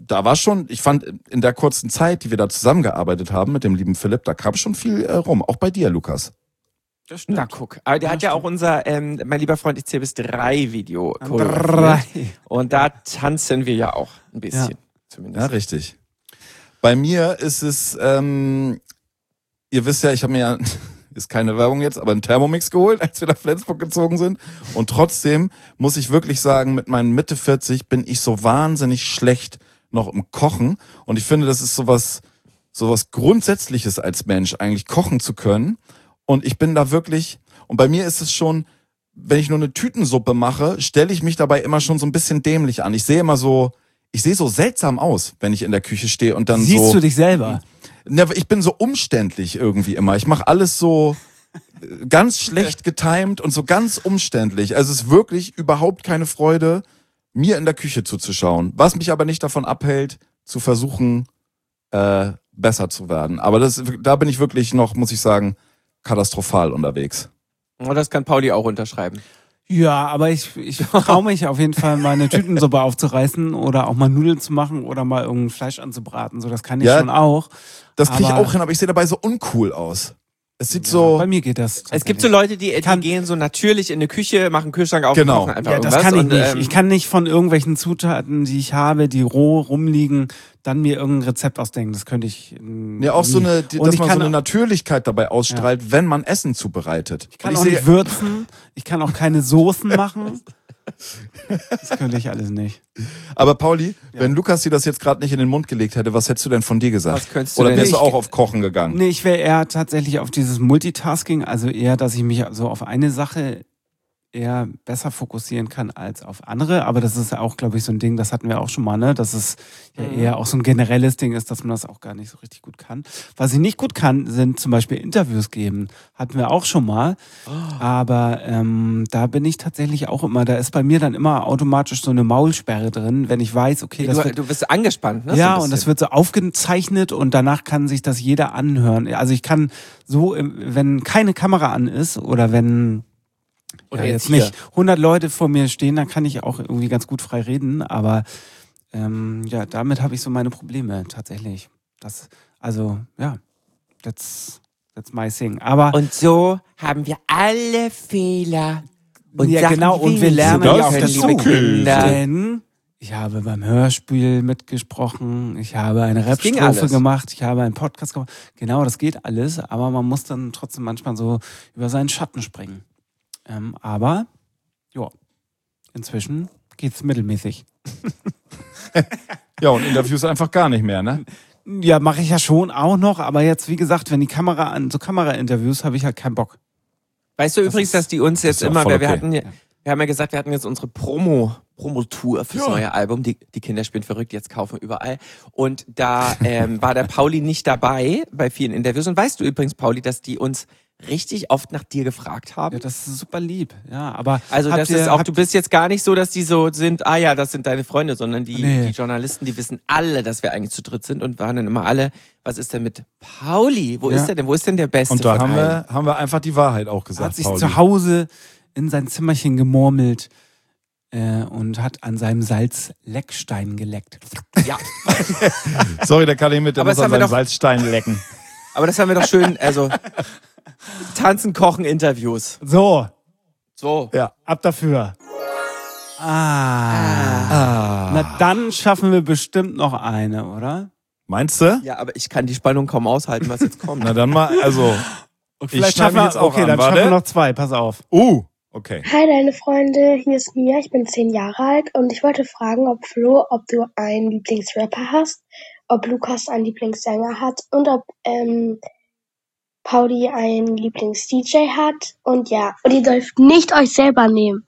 S2: da war schon, ich fand, in der kurzen Zeit, die wir da zusammengearbeitet haben mit dem lieben Philipp, da kam schon viel äh, rum. Auch bei dir, Lukas.
S1: Das stimmt. Na guck, aber der
S4: Ja,
S1: hat ja
S4: stimmt.
S1: auch unser, ähm, mein lieber Freund, ich zähle bis drei Video
S4: Drei.
S1: choreografiert. Und da tanzen wir ja auch ein bisschen.
S2: Ja,
S1: Zumindest.
S2: richtig. Bei mir ist es, ähm, ihr wisst ja, ich habe mir ja, ist keine Werbung jetzt, aber einen Thermomix geholt, als wir nach Flensburg gezogen sind. Und trotzdem muss ich wirklich sagen, mit meinen Mitte vierzig bin ich so wahnsinnig schlecht noch im Kochen. Und ich finde, das ist sowas, sowas Grundsätzliches als Mensch, eigentlich kochen zu können. Und ich bin da wirklich, und bei mir ist es schon, wenn ich nur eine Tütensuppe mache, stelle ich mich dabei immer schon so ein bisschen dämlich an. Ich sehe immer so, ich sehe so seltsam aus, wenn ich in der Küche stehe und dann
S4: Siehst
S2: so.
S4: du dich selber?
S2: Na, ich bin so umständlich irgendwie immer. Ich mache alles so ganz schlecht getimed und so ganz umständlich. Also es ist wirklich überhaupt keine Freude, mir in der Küche zuzuschauen. Was mich aber nicht davon abhält, zu versuchen, äh, besser zu werden. Aber das, da bin ich wirklich noch, muss ich sagen, katastrophal unterwegs.
S1: Und das kann Pauli auch unterschreiben.
S4: Ja, aber ich, ich traue mich auf jeden Fall, mal eine Tütensuppe aufzureißen oder auch mal Nudeln zu machen oder mal irgendein Fleisch anzubraten. So, das kann ich
S2: Ja,
S4: schon auch.
S2: Das kriege ich
S4: Aber-
S2: auch hin, aber ich sehe dabei so uncool aus. Es sieht
S4: Ja,
S2: so...
S4: bei mir geht das.
S1: Es gibt so Leute, die, die
S4: Kann-
S1: gehen so natürlich in eine Küche, machen Kühlschrank auf
S2: Genau.
S1: und kochen einfach
S4: Ja, das
S1: irgendwas.
S4: kann ich
S1: und,
S4: nicht.
S1: ähm,
S4: Ich kann nicht von irgendwelchen Zutaten, die ich habe, die roh rumliegen, dann mir irgendein Rezept ausdenken. Das könnte ich. ähm,
S2: Ja, auch so
S4: nie.
S2: eine, die-
S4: Und
S2: dass
S4: ich
S2: man
S4: kann,
S2: so eine Natürlichkeit dabei ausstrahlt, wenn man Essen zubereitet.
S4: ich kann
S2: Und
S4: auch
S2: sehe-
S4: nicht würzen. Ich kann auch keine Soßen machen. Das könnte ich alles nicht.
S2: Aber Pauli, wenn Lukas dir das jetzt gerade nicht in den Mund gelegt hätte, was hättest du denn von dir gesagt?
S1: Was könntest du
S2: Oder
S1: denn?
S2: wärst du
S4: Ich-
S2: auch auf Kochen gegangen?
S4: Nee, ich wäre eher tatsächlich auf dieses Multitasking, also eher, dass ich mich so auf eine Sache eher besser fokussieren kann als auf andere. Aber das ist ja auch, glaube ich, so ein Ding, das hatten wir auch schon mal, ne? Dass es ja
S1: Mhm.
S4: eher auch so ein generelles Ding ist, dass man das auch gar nicht so richtig gut kann. Was ich nicht gut kann, sind zum Beispiel Interviews geben. Hatten wir auch schon mal. Aber ähm, da bin ich tatsächlich auch immer, da ist bei mir dann immer automatisch so eine Maulsperre drin, wenn ich weiß, okay, das
S1: du,
S4: wird
S1: du bist angespannt, ne?
S4: ja,
S1: so ein
S4: und das
S1: bisschen.
S4: wird so aufgezeichnet und danach kann sich das jeder anhören. Also ich kann so, im- wenn keine Kamera an ist oder wenn
S1: Oder
S4: ja,
S1: jetzt
S4: jetzt nicht hundert Leute vor mir stehen, dann kann ich auch irgendwie ganz gut frei reden. Aber ähm, ja, damit habe ich so meine Probleme tatsächlich. Das, also ja, that's, that's my thing. Aber
S1: Und so haben wir alle Fehler. Und
S4: ja,
S1: Sachen,
S4: genau,
S1: die
S4: und wir
S1: nicht
S4: lernen
S1: so
S4: ja auch
S1: können,
S4: dazu.
S1: liebe Kinder.
S4: Denn ich habe beim Hörspiel mitgesprochen, ich habe eine
S1: Das ging
S4: Rap-Strophe
S1: alles.
S4: gemacht, ich habe einen Podcast gemacht. Genau, das geht alles, aber man muss dann trotzdem manchmal so über seinen Schatten springen. Ähm, aber, ja, inzwischen geht's mittelmäßig.
S2: Ja, und Interviews einfach gar nicht mehr, ne?
S4: Ja, mache ich ja schon auch noch, aber jetzt, wie gesagt, wenn die Kamera an, so Kamera-Interviews, habe ich halt keinen Bock.
S1: Weißt du
S4: Das
S1: übrigens,
S4: ist-
S1: dass die uns jetzt
S2: ist ja auch
S1: immer,
S2: voll
S1: wir, wir
S2: okay.
S1: hatten ja, wir haben ja gesagt, wir hatten jetzt unsere Promo, Promotour fürs
S2: Ja.
S1: neue Album, die, die Kinder spielen verrückt, jetzt kaufen überall. Und da ähm, war der Pauli nicht dabei bei vielen Interviews. Und weißt du übrigens, Pauli, dass die uns richtig oft nach dir gefragt haben?
S4: Ja, das ist super lieb, ja, aber
S1: Also
S4: habt
S1: das
S4: ihr-
S1: ist auch,
S4: habt-
S1: du bist jetzt gar nicht so, dass die so sind, ah ja, das sind deine Freunde, sondern die,
S4: Nee.
S1: die Journalisten, die wissen alle, dass wir eigentlich zu dritt sind und waren dann immer alle, was ist denn mit Pauli? Wo
S4: Ja.
S1: ist der denn? Wo ist denn der Beste
S2: Und da
S1: von
S2: haben
S1: allen?
S2: wir, haben wir einfach die Wahrheit auch
S4: hat
S2: gesagt,
S4: sich
S2: Pauli.
S4: zu Hause in sein Zimmerchen gemurmelt äh, und hat an seinem Salzleckstein geleckt.
S1: Ja,
S2: Sorry, der kann nicht mit, der
S1: Aber
S2: muss
S1: das
S2: an
S1: haben wir
S2: seinen
S1: doch-
S2: Salzstein lecken.
S1: aber das haben wir doch schön, also Tanzen, Kochen, Interviews.
S4: So,
S1: So.
S2: Ja.
S4: ab dafür. Ah.
S2: Ah.
S4: Na, dann schaffen wir bestimmt noch eine, oder?
S2: Meinst du?
S1: Ja, aber ich kann die Spannung kaum aushalten, was jetzt kommt.
S2: Na dann mal, also,
S4: Und
S2: Ich schneide
S4: schaffen
S2: mich
S4: wir
S2: jetzt auch
S4: okay,
S2: an,
S4: dann
S2: warte.
S4: schaffen wir noch zwei. Pass auf.
S2: uh, okay.
S9: Hi deine Freunde, hier ist Mia, ich bin zehn Jahre alt und ich wollte fragen, ob Flo, ob du einen Lieblingsrapper hast, ob Lukas einen Lieblingssänger hat und ob ähm, Pauli einen Lieblings-D J hat und ja, und ihr dürft nicht euch selber nehmen.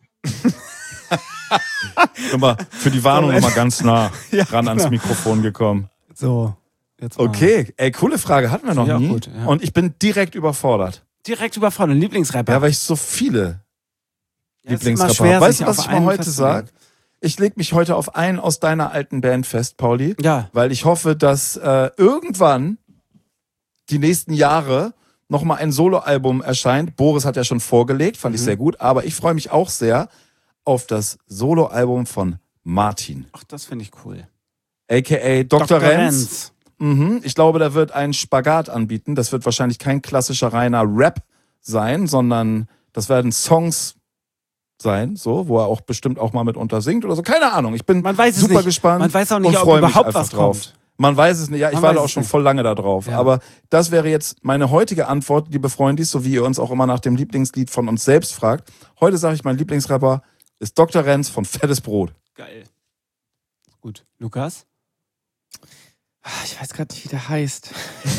S2: Nochmal, für die Warnung nochmal ganz nah
S4: Ja,
S2: ran ans
S4: genau.
S2: Mikrofon gekommen.
S4: So, jetzt mal.
S2: Okay, ey, coole Frage hatten wir noch
S4: Finde ich auch
S2: nie.
S4: gut, ja.
S2: Und ich bin direkt überfordert.
S4: Direkt überfordert. Lieblingsrapper.
S2: Ja, weil ich so viele
S4: Ja, es ist immer
S2: Lieblingsrapper
S4: schwer,
S2: habe. Weißt
S4: sich
S2: du, was
S4: auf
S2: ich mal
S4: einen
S2: heute
S4: festzulegen.
S2: sage? Ich leg mich heute auf einen aus deiner alten Band fest, Pauli.
S4: Ja.
S2: Weil ich hoffe, dass äh, irgendwann die nächsten Jahre nochmal ein Soloalbum erscheint. Boris hat ja schon vorgelegt, fand ich
S4: Mhm.
S2: sehr gut. Aber ich freue mich auch sehr auf das Soloalbum von Martin.
S4: Ach, das finde ich cool.
S2: a k a. Doktor Renz. Mhm. Ich glaube, der wird einen Spagat anbieten. Das wird wahrscheinlich kein klassischer reiner Rap sein, sondern das werden Songs sein, so, wo er auch bestimmt auch mal mitunter singt oder so. Keine Ahnung. Ich bin
S4: Man weiß es
S2: super
S4: nicht.
S2: gespannt.
S4: Man weiß auch nicht,
S2: und
S4: ob
S2: freu mich
S4: überhaupt
S2: einfach
S4: was
S2: drauf.
S4: kommt.
S2: Man weiß es nicht. Ja, ich
S4: Man
S2: war
S4: weiß
S2: da auch
S4: es
S2: schon
S4: nicht.
S2: voll lange da drauf.
S4: Ja.
S2: Aber das wäre jetzt meine heutige Antwort, liebe Freundis, so wie ihr uns auch immer nach dem Lieblingslied von uns selbst fragt. Heute sage ich, mein Lieblingsrapper ist Doktor Renz von Fettes Brot.
S4: Geil. Gut. Lukas?
S1: Ich weiß gerade nicht, wie der heißt.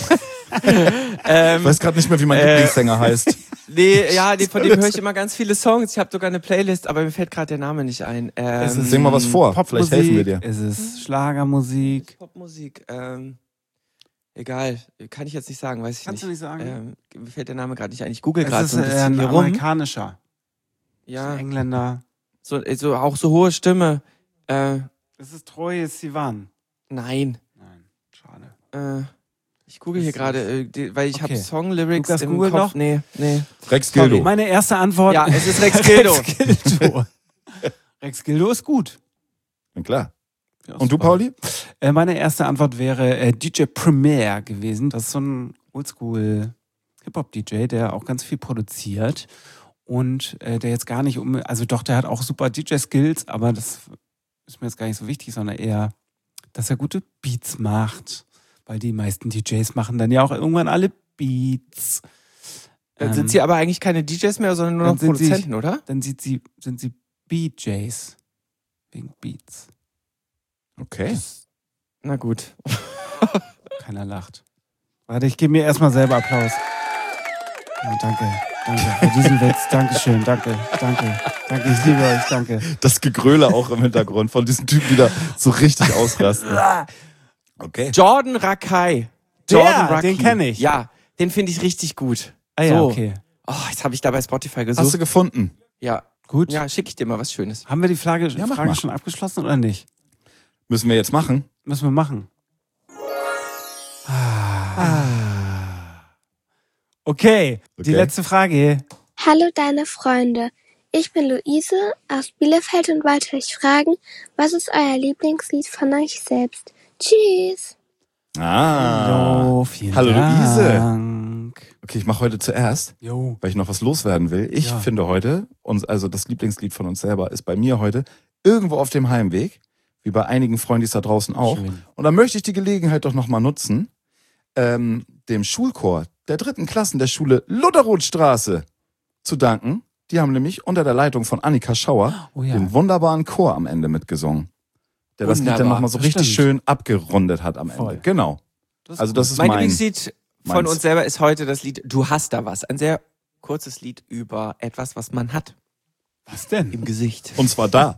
S2: Ich weiß gerade nicht mehr, wie mein
S1: äh,
S2: Lieblingssänger heißt.
S1: Nee, ja, nee, von dem höre ich immer ganz viele Songs. Ich habe sogar eine Playlist, aber mir fällt gerade der Name nicht ein. Ähm,
S4: Es ist
S2: Sing mal was vor,
S4: Popmusik,
S2: vielleicht helfen wir dir.
S4: Es ist Schlagermusik.
S1: Popmusik. Ähm, egal, kann ich jetzt nicht sagen, weiß ich
S4: Kannst
S1: nicht.
S4: du nicht sagen?
S1: Ähm, mir fällt der Name gerade nicht ein. Ich google
S4: Es
S1: gerade
S4: ist
S1: so ein
S4: äh,
S1: bisschen
S4: ein
S1: hier rum.
S4: amerikanischer.
S1: Ja,
S4: Engländer.
S1: so, so auch so hohe Stimme. Äh,
S4: Es ist Troye Sivan.
S1: nein.
S4: Nein, schade.
S1: Äh, ich google hier
S4: Das
S1: gerade, äh, die- weil ich
S4: Okay.
S1: habe Songlyrics
S4: Lukas,
S1: im
S4: Google
S1: Kopf.
S4: noch?
S1: Nee, nee.
S2: Rex
S1: Sorry.
S2: Gildo.
S4: Meine erste Antwort.
S1: Ja, es ist Rex Gildo.
S4: Rex Gildo. Rex Gildo ist gut.
S2: Na klar.
S4: Ja,
S2: Und du,
S4: super.
S2: Pauli?
S4: Äh, meine erste Antwort wäre äh, D J Premier gewesen. Das ist so ein Oldschool Hip-Hop-D J, der auch ganz viel produziert und äh, der jetzt gar nicht um, also doch, der hat auch super D J-Skills, aber das ist mir jetzt gar nicht so wichtig, sondern eher, dass er gute Beats macht, weil die meisten D Js machen dann ja auch irgendwann alle Beats.
S1: Dann
S4: Ähm,
S1: sind sie aber eigentlich keine D Js mehr, sondern nur
S4: dann
S1: noch
S4: sind sie-
S1: Produzenten, oder?
S4: Dann sind sie, sind sie B Js. Wegen Beats.
S2: Okay.
S1: Na gut.
S4: Keiner lacht. Warte, ich gebe mir erstmal selber Applaus. Ja, danke, danke für diesen Witz. Dankeschön, danke, danke, danke, ich liebe euch, danke.
S2: Das Gegröle auch im Hintergrund von diesen Typen, die da so richtig ausrasten. Okay.
S1: Jordan Rakai.
S4: Der,
S1: Jordan Raki.
S4: den kenn ich.
S1: Ja, den finde ich richtig gut.
S4: Ah ja,
S1: so.
S4: okay.
S1: Oh, jetzt habe ich da bei Spotify
S2: Hast
S1: gesucht.
S2: du gefunden?
S1: Ja,
S4: Gut.
S1: ja, schicke ich dir mal was Schönes.
S4: Haben wir die Frage,
S2: Ja, mach
S4: Frage
S2: mal.
S4: schon abgeschlossen oder nicht?
S2: Müssen wir jetzt machen?
S4: Müssen wir machen. Ah. Okay, die
S2: Okay.
S4: letzte Frage.
S9: Hallo deine Freunde. Ich bin Luise aus Bielefeld und wollte euch fragen, was ist euer Lieblingslied von euch selbst? Tschüss.
S2: Ah.
S4: Hallo, vielen
S2: Hallo, Luise.
S4: Dank.
S2: Okay, ich mache heute zuerst,
S4: Jo.
S2: weil ich noch was loswerden will. Ich
S4: Ja.
S2: finde heute, uns, also das Lieblingslied von uns selber ist bei mir heute irgendwo auf dem Heimweg, wie bei einigen Freundis da draußen auch.
S4: Schön.
S2: Und da möchte ich die Gelegenheit doch nochmal nutzen, ähm, dem Schulchor der dritten Klassen der Schule Lutherrothstraße zu danken. Die haben nämlich unter der Leitung von Annika Schauer
S4: Oh ja.
S2: den wunderbaren Chor am Ende mitgesungen. Der das Lied dann
S1: Wunderbar,
S2: nochmal so
S4: das
S2: richtig
S4: stimmt.
S2: schön abgerundet hat am
S4: Voll.
S2: Ende. Genau.
S4: Das
S2: Also das ist
S1: Mein
S2: mein...
S1: Lieblingslied von
S2: meins.
S1: uns selber ist heute das Lied Du hast da was. Ein sehr kurzes Lied über etwas, was man hat
S4: Was denn?
S1: im Gesicht.
S2: Und zwar da.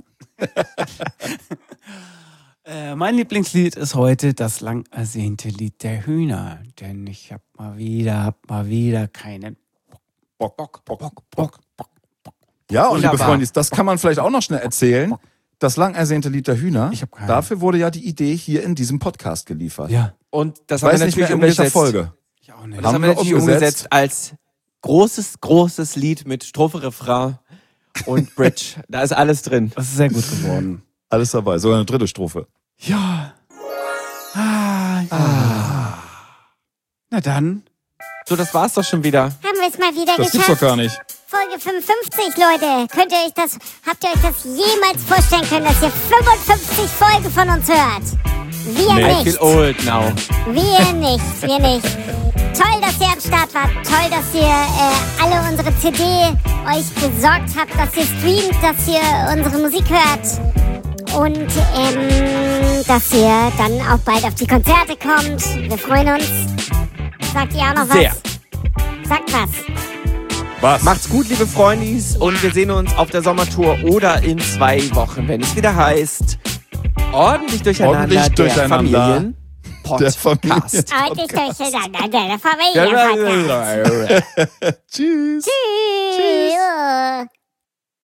S4: Äh, mein Lieblingslied ist heute das lang ersehnte Lied der Hühner. Denn ich hab mal wieder, hab mal wieder keinen
S2: Bock, Bock, Bock, Bock, Bock, Bock. Ja, und liebe
S1: Wunderbar.
S2: Freundis, das kann man vielleicht auch noch schnell erzählen. Das lang ersehnte Lied der Hühner.
S4: Ich hab keinen.
S2: Dafür wurde ja die Idee hier in diesem Podcast geliefert.
S4: Ja,
S1: Und das
S2: Ich
S1: haben
S2: weiß
S1: wir
S2: nicht mehr
S1: natürlich
S2: in welcher
S1: umgesetzt.
S2: Folge.
S4: ich auch nicht.
S1: Und das haben,
S2: Haben
S1: wir
S2: wir
S1: natürlich
S2: umgesetzt.
S1: umgesetzt als großes, großes Lied mit Strophe, Refrain und Bridge. Da ist alles drin.
S4: Das ist sehr gut geworden.
S2: Alles dabei, sogar eine dritte Strophe.
S4: Ja. Ah, ja. Na dann.
S1: So, das war's doch schon wieder.
S3: Haben wir es mal wieder
S2: Das gibt's
S3: geschafft?
S2: doch gar nicht.
S3: Folge fünfundfünfzig, Leute. Könnt ihr euch das, habt ihr euch das jemals vorstellen können, dass ihr fünfundfünfzig Folgen von uns hört? Wir
S1: I
S3: nicht.
S1: feel old now.
S3: Wir nicht, wir nicht. Toll, dass ihr am Start wart. Toll, dass ihr äh, alle unsere C D euch besorgt habt, dass ihr streamt, dass ihr unsere Musik hört. Und ähm, dass ihr dann auch bald auf die Konzerte kommt. Wir freuen uns. Sagt ihr auch noch
S1: Sehr.
S3: was? Sagt was.
S2: Was?
S1: Macht's gut, liebe Freundis. Und wir sehen uns auf der Sommertour oder in zwei Wochen, wenn es wieder heißt Ordentlich durcheinander,
S2: Ordentlich
S1: der
S2: durcheinander.
S1: Familien
S2: Der Familie.
S1: Podcast.
S3: Ordentlich durcheinander, der Familienpodcast.
S2: Tschüss.
S3: Tschüss. Tschüss.